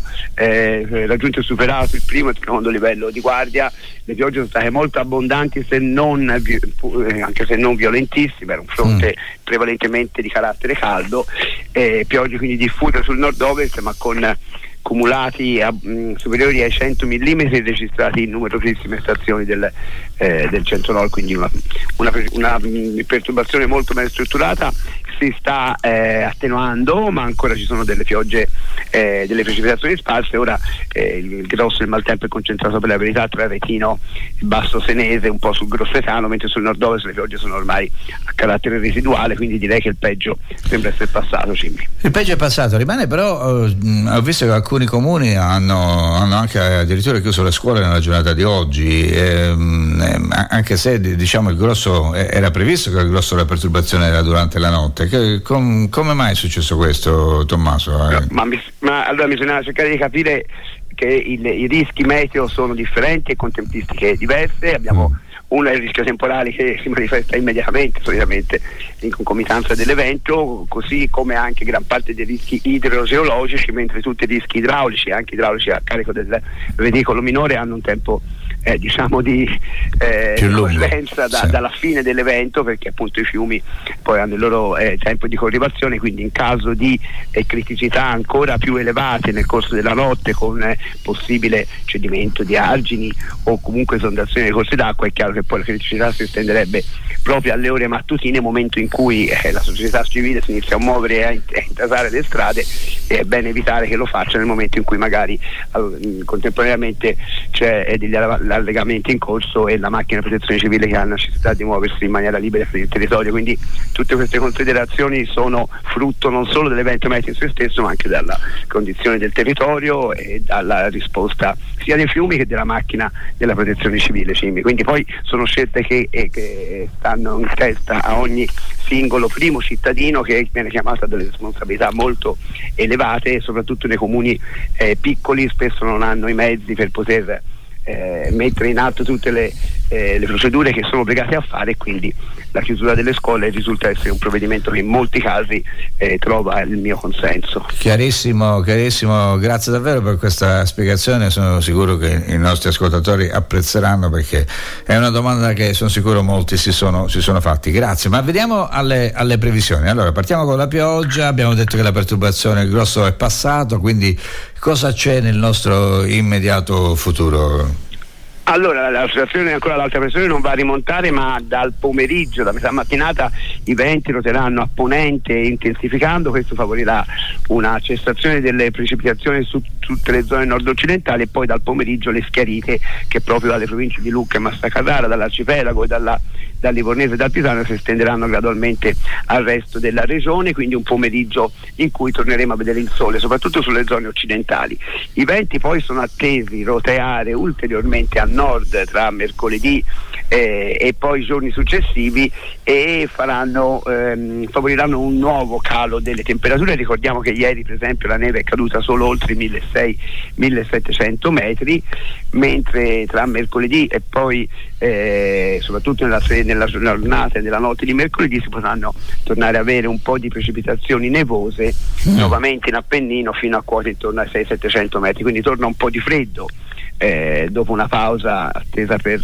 eh, raggiunto e superato il primo e il secondo livello di guardia. Le piogge sono state molto abbondanti, se non, eh, anche se non violentissime, era un fronte mm. prevalentemente di carattere caldo, eh, piogge quindi diffuse sul nord-ovest, ma con cumulati a, mh, superiori ai cento millimetri registrati in numerosissime stazioni del, eh, del centro-nord, quindi una, una, una mh, perturbazione molto ben strutturata. Si sta eh, attenuando, ma ancora ci sono delle piogge, eh, delle precipitazioni sparse. Ora eh, il, il grosso del maltempo è concentrato per la verità tra Retino e Basso Senese, un po' sul Grossetano, mentre sul nord-ovest le piogge sono ormai a carattere residuale, quindi direi che il peggio sembra essere passato. Cimmi. Il peggio è passato, rimane però, eh, ho visto che alcuni comuni hanno, hanno anche addirittura chiuso le scuole nella giornata di oggi, ehm, anche se diciamo il grosso era previsto che il grosso della perturbazione era durante la notte. Che, com, come mai è successo questo, Tommaso? No, ma, ma allora bisogna cercare di capire che il, i rischi meteo sono differenti e con tempistiche diverse. Abbiamo mm. uno è il rischio temporale, che si manifesta immediatamente, solitamente in concomitanza dell'evento, così come anche gran parte dei rischi idrogeologici, mentre tutti i rischi idraulici, anche idraulici a carico del Reticolo Minore, hanno un tempo Eh, diciamo di eh, correnza da, sì. dalla fine dell'evento, perché appunto i fiumi poi hanno il loro eh, tempo di corrivazione, quindi in caso di eh, criticità ancora più elevate nel corso della notte, con eh, possibile cedimento di argini o comunque esondazione dei corsi d'acqua, è chiaro che poi la criticità si estenderebbe proprio alle ore mattutine, momento in cui eh, la società civile si inizia a muovere e a, a intasare le strade, e è bene evitare che lo faccia nel momento in cui magari eh, contemporaneamente c'è eh, degli allegamenti in corso e la macchina di protezione civile che ha necessità di muoversi in maniera libera per il territorio. Quindi tutte queste considerazioni sono frutto non solo dell'evento meteo in se stesso, ma anche dalla condizione del territorio e dalla risposta sia dei fiumi che della macchina della protezione civile. Cimmi. Quindi poi sono scelte che, eh, che stanno in testa a ogni singolo primo cittadino, che viene chiamato a delle responsabilità molto elevate, e soprattutto nei comuni eh, piccoli spesso non hanno i mezzi per poter Eh, mettere in atto tutte le, eh, le procedure che sono obbligate a fare, e quindi la chiusura delle scuole risulta essere un provvedimento che in molti casi eh, trova il mio consenso. Chiarissimo, chiarissimo, grazie davvero per questa spiegazione, sono sicuro che i nostri ascoltatori apprezzeranno, perché è una domanda che sono sicuro molti si sono, si sono fatti. Grazie, ma vediamo alle, alle previsioni. Allora, partiamo con la pioggia. Abbiamo detto che la perturbazione, il grosso è passato, quindi cosa c'è nel nostro immediato futuro? Allora, la situazione ancora all'alta pressione non va a rimontare, ma dal pomeriggio, da metà mattinata, i venti roteranno a ponente intensificando. Questo favorirà una cessazione delle precipitazioni su tutte le zone nord-occidentali, e poi dal pomeriggio le schiarite che proprio dalle province di Lucca e Massa Carrara, dall'arcipelago e dalla, dal Livornese e dal Pisano si estenderanno gradualmente al resto della regione, quindi un pomeriggio in cui torneremo a vedere il sole, soprattutto sulle zone occidentali. I venti poi sono attesi roteare ulteriormente a nord tra mercoledì eh, e poi i giorni successivi, e faranno ehm, favoriranno un nuovo calo delle temperature. Ricordiamo che ieri per esempio la neve è caduta solo oltre i milleseicento millesettecento metri, mentre tra mercoledì e poi eh, soprattutto nella, nella giornata e nella notte di mercoledì si potranno tornare a avere un po' di precipitazioni nevose mm. nuovamente in Appennino, fino a quote intorno ai seicento settecento metri, quindi torna un po' di freddo eh, dopo una pausa attesa per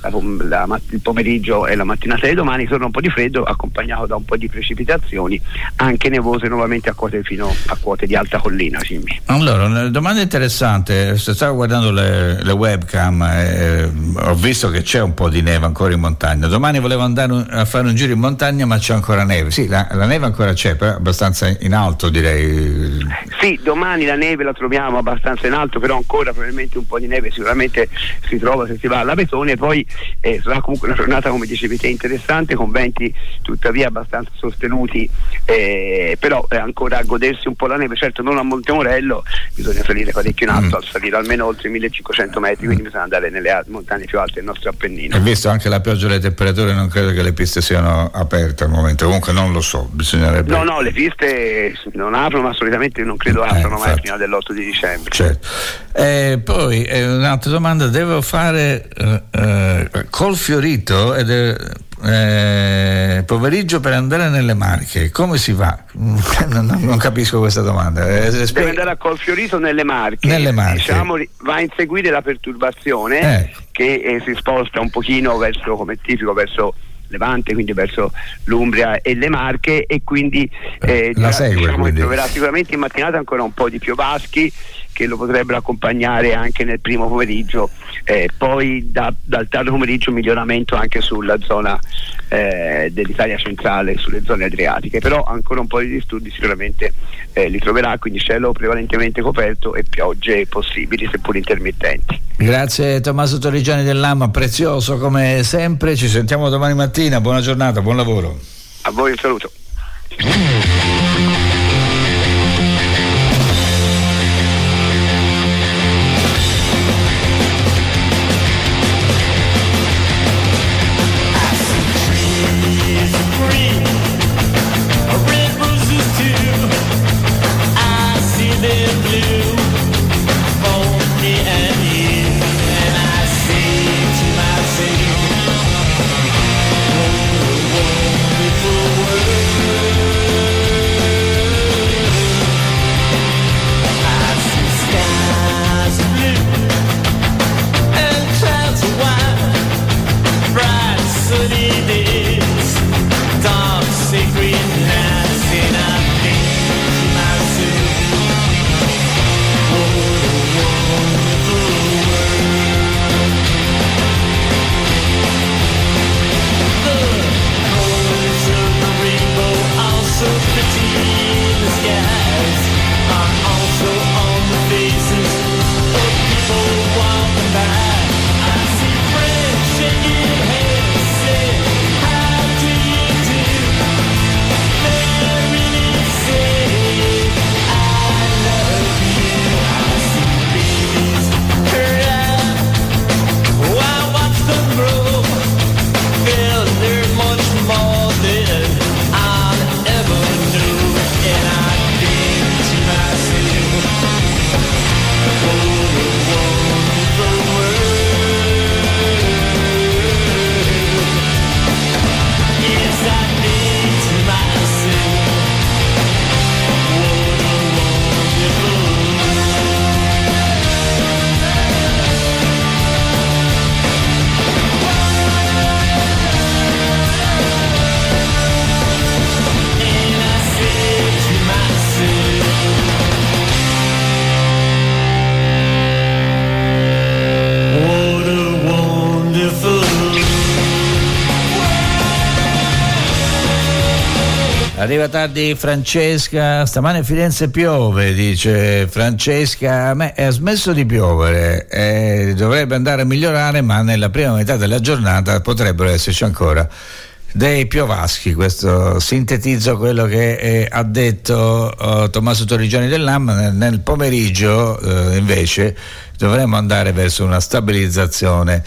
la, la, il pomeriggio e la mattinata di domani. Torna un po' di freddo accompagnato da un po' di precipitazioni anche nevose nuovamente a quote fino a quote di alta collina. Cimmi. Allora, una domanda interessante, stavo guardando le, le webcam e ho visto che c'è un po' di neve ancora in montagna. Domani volevo andare a fare un giro in montagna, ma c'è ancora neve. Sì, la, la neve ancora c'è, però abbastanza in alto, direi. Sì, domani la neve la troviamo abbastanza in alto, però ancora probabilmente un po' di neve sicuramente si trova se si va all'Abetone. Poi eh, sarà comunque una giornata, come dicevi te, interessante, con venti tuttavia abbastanza sostenuti, eh, però è ancora a godersi un po' la neve, certo non a Monte Morello, bisogna salire parecchio in alto, mm. salire almeno oltre i millecinquecento metri, quindi bisogna andare nelle a- montagne più alte del nostro Appennino. E visto anche la pioggia e le temperature, non credo che le piste siano aperte al momento, comunque non lo so, bisognerebbe... No, no, le piste non aprono, ma solitamente non credo aprono eh, mai prima dell'otto di dicembre. Certo. Eh, poi eh, un'altra domanda, devo fare eh, eh, Colfiorito ed eh, pomeriggio per andare nelle Marche, come si va? non, non capisco questa domanda. Eh, Deve spiega... andare a Colfiorito nelle Marche, nelle Marche. Diciamo, va a inseguire la perturbazione eh. che eh, si sposta un pochino verso, come tipico, verso Levante, quindi verso l'Umbria e le Marche, e quindi eh, la segue, diciamo quindi. Che troverà sicuramente in mattinata ancora un po' di piovaschi che lo potrebbero accompagnare anche nel primo pomeriggio, eh, poi da, dal tardo pomeriggio miglioramento anche sulla zona eh, dell'Italia centrale, sulle zone adriatiche, però ancora un po' di disturbi sicuramente eh, li troverà, quindi cielo prevalentemente coperto e piogge possibili seppur intermittenti. Grazie Tommaso Torrigiani dell'Amma, prezioso come sempre, ci sentiamo domani mattina, buona giornata, buon lavoro. A voi un saluto. Arriva tardi Francesca, stamane a Firenze piove, dice Francesca, a me è smesso di piovere, eh, dovrebbe andare a migliorare, ma nella prima metà della giornata potrebbero esserci ancora dei piovaschi. Questo sintetizzo quello che eh, ha detto uh, Tommaso Torrigiani dell'Amma. Nel, nel pomeriggio uh, invece dovremmo andare verso una stabilizzazione.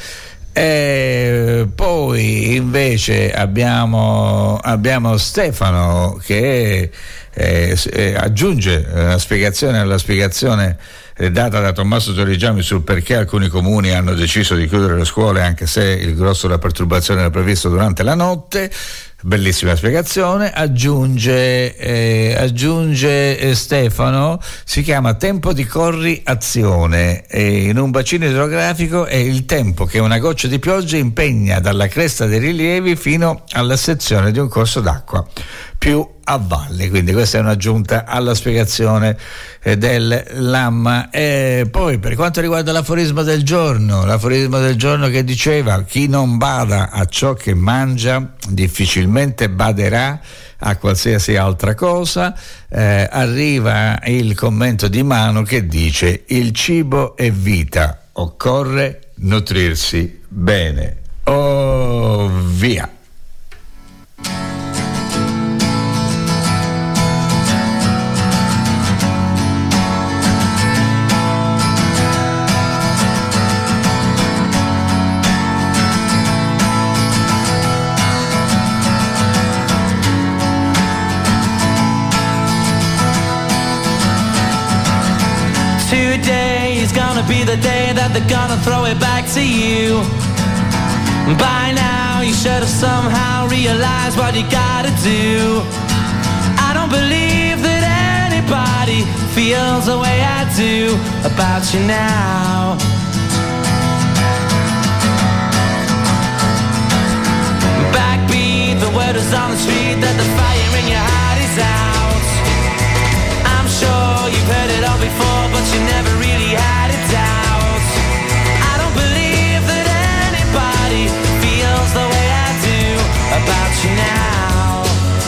E poi invece abbiamo, abbiamo Stefano che eh, eh, aggiunge una spiegazione alla spiegazione eh, data da Tommaso Torrigiani sul perché alcuni comuni hanno deciso di chiudere le scuole anche se il grosso della perturbazione era previsto durante la notte. Bellissima spiegazione. Aggiunge eh, aggiunge eh, Stefano, si chiama tempo di corri azione, e in un bacino idrografico è il tempo che una goccia di pioggia impegna dalla cresta dei rilievi fino alla sezione di un corso d'acqua più a valle. Quindi questa è un'aggiunta alla spiegazione eh, dell'Amma. E poi per quanto riguarda l'aforisma del giorno, l'aforisma del giorno che diceva: chi non bada a ciò che mangia difficilmente baderà a qualsiasi altra cosa. Eh, arriva il commento di Manu che dice: il cibo è vita, occorre nutrirsi bene. via. Today is gonna be the day that they're gonna throw it back to you. By now you should have somehow realized what you gotta do. I don't believe that anybody feels the way I do about you now. Backbeat, the word is on the street that the fire in your heart is out. I'm sure you've heard it all before, but you never really had a doubt. I don't believe that anybody feels the way I do about you now.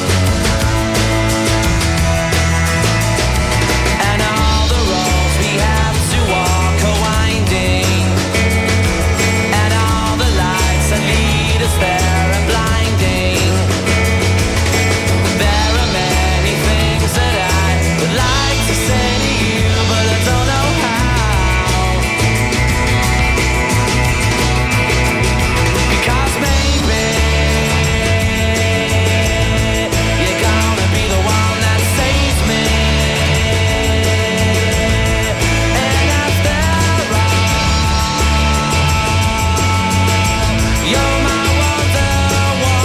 And all the roads we have to walk are winding, and all the lights that lead us there are blinding. There are many things that I would like to say to you, but I don't know how. Because maybe you're gonna be the one that saves me. And after all, you're my wonderwall.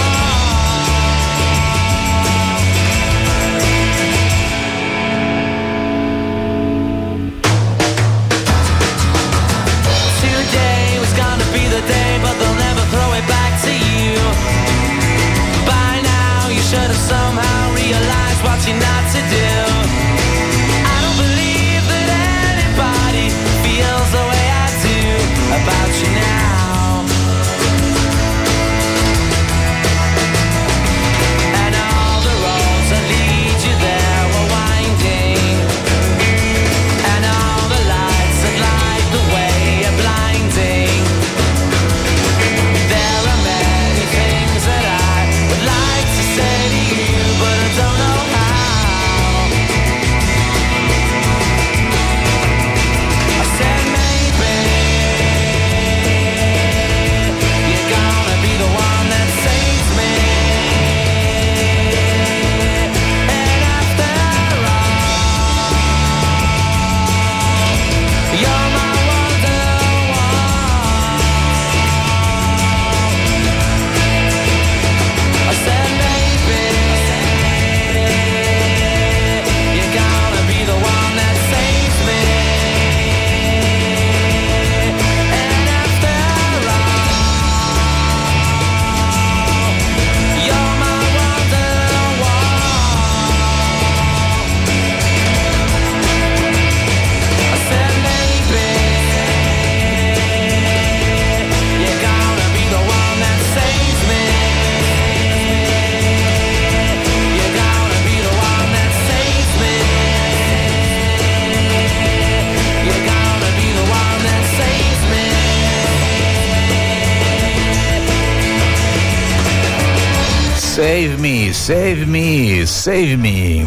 Today was gonna be the day, but they'll never throw it back to you. By now you should have somehow realized what you're not to do. I don't believe that anybody feels the way I do about you now. And all the roads that lead you there were winding, and all the lights that light the way are blinding. There are many things that I would like to say to you, but I don't know how. I said maybe you're gonna be the one that saves me. And after all, you're my wonderwall. I said maybe you're gonna be the one that saves me. And after all, you're my wonderwall. I said maybe you're gonna be the one that saves me. You're gonna be the one that saves me. You're gonna be the one that saves me. Save me, save me, save me.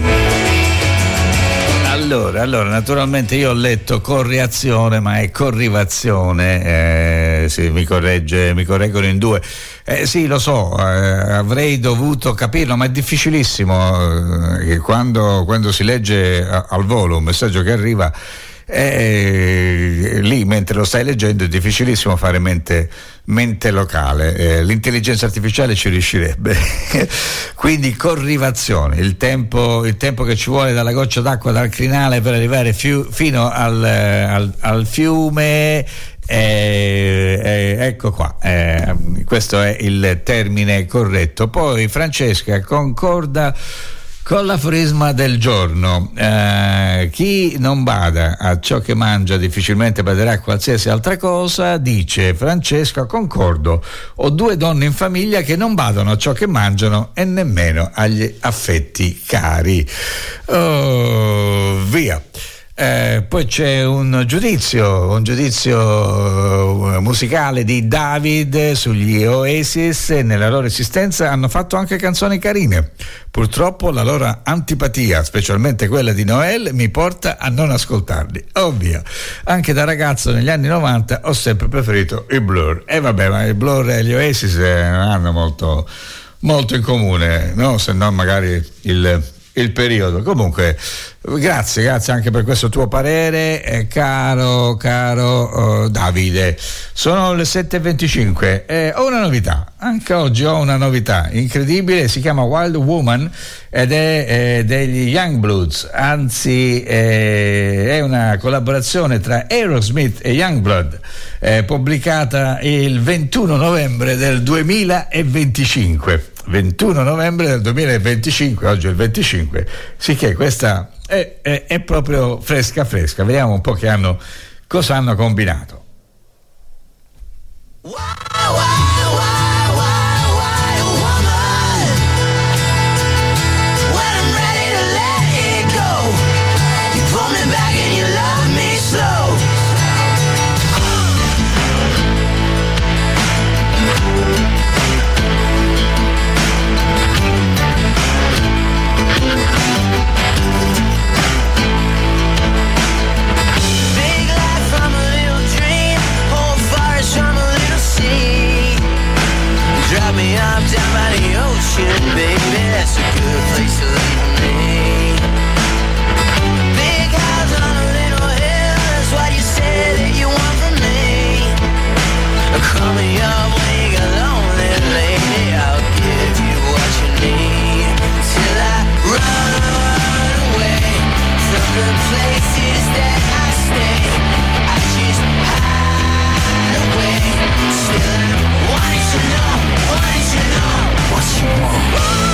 Allora, allora, naturalmente io ho letto correazione, ma è corrivazione, eh, sì, mi corregge, mi correggono in due. Eh, sì, lo so, eh, avrei dovuto capirlo, ma è difficilissimo eh, che quando, quando si legge a, al volo un messaggio che arriva, eh, lì mentre lo stai leggendo è difficilissimo fare mente, mente locale. Eh, l'intelligenza artificiale ci riuscirebbe. Quindi corrivazione, il tempo, il tempo che ci vuole dalla goccia d'acqua dal crinale per arrivare fiu, fino al, al, al fiume. Eh, eh, ecco qua, eh, questo è il termine corretto. Poi Francesca concorda con l'aforisma del giorno: eh, chi non bada a ciò che mangia difficilmente baderà a qualsiasi altra cosa. Dice Francesca: concordo, ho due donne in famiglia che non badano a ciò che mangiano e nemmeno agli affetti cari. Oh, via. Eh, poi c'è un giudizio, un giudizio uh, musicale di David sugli Oasis. Nella loro esistenza hanno fatto anche canzoni carine. Purtroppo la loro antipatia, specialmente quella di Noel, mi porta a non ascoltarli. Ovvio, anche da ragazzo negli anni novanta ho sempre preferito i Blur. E eh, vabbè, ma i Blur e gli Oasis eh, non hanno molto, molto in comune, no? Se no magari il il periodo. Comunque grazie, grazie anche per questo tuo parere, eh, caro caro uh, Davide. Sono le sette e venticinque e ho una novità, anche oggi ho una novità incredibile, si chiama Wild Woman ed è eh, degli Youngbloods, anzi eh, è una collaborazione tra Aerosmith e Youngblood, eh, pubblicata il ventuno novembre del duemilaventicinque. ventuno novembre del duemilaventicinque, oggi è il venticinque, sicché questa è, è, è proprio fresca fresca. Vediamo un po' che hanno, cosa hanno combinato. Wow, wow, wow, wow, wow, woman. When I'm ready to let it go, you pull me back and you love me slow. Big life from a little dream, whole forest from a little sea. Drop me off down by the ocean, baby, that's a good place to leave me. Big house on a little hill, that's what you say that you want from me. Call me up when you get lonely, lady, I'll give you what you need. Till I run away from the places that I stay, I just hide away. Still I want to know, want to know what you want.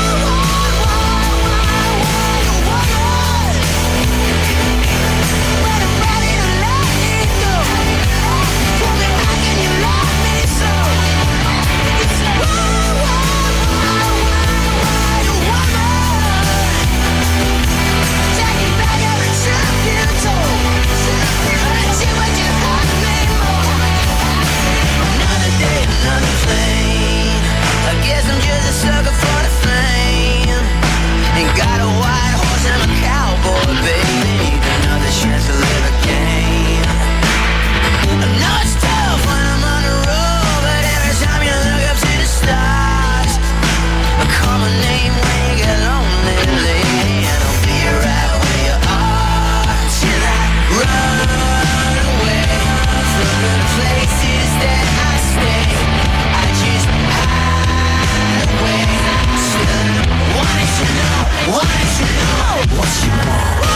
I guess I'm just a sucker for the fame. Ain't got a white horse and I'm a cowboy, baby. Need another chance to live again. I know it's tough when I'm on the road, but every time you look up to the stars, I call my name when you get lonely, lady, and I'll be right where you are. Till I run away from the places that I stay, I just hide away. Still wanted to know, wanted to know what you want.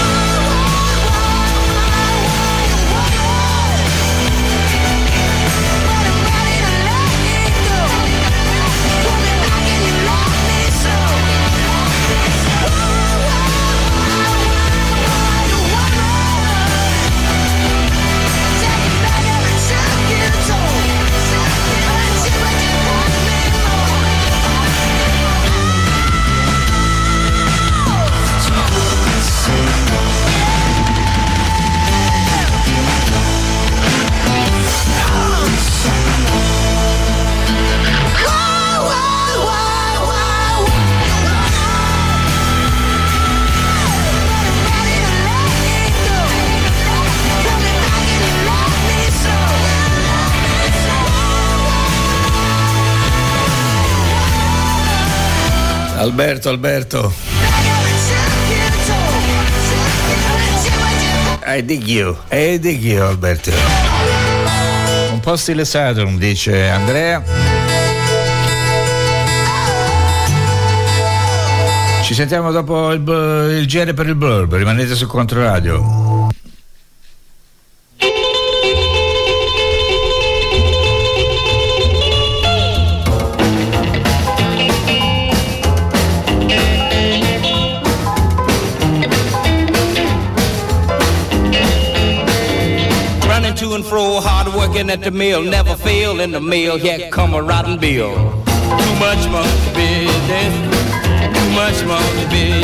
Alberto, Alberto. I dig you, I dig you, Alberto. Un po' stile Saturn, dice Andrea. Ci sentiamo dopo il, il G R per il Blurb, rimanete su Controradio. To and fro, hard working at the mill, never fail in the mill, yet come a rotten bill. Too much monkey business, too much monkey business.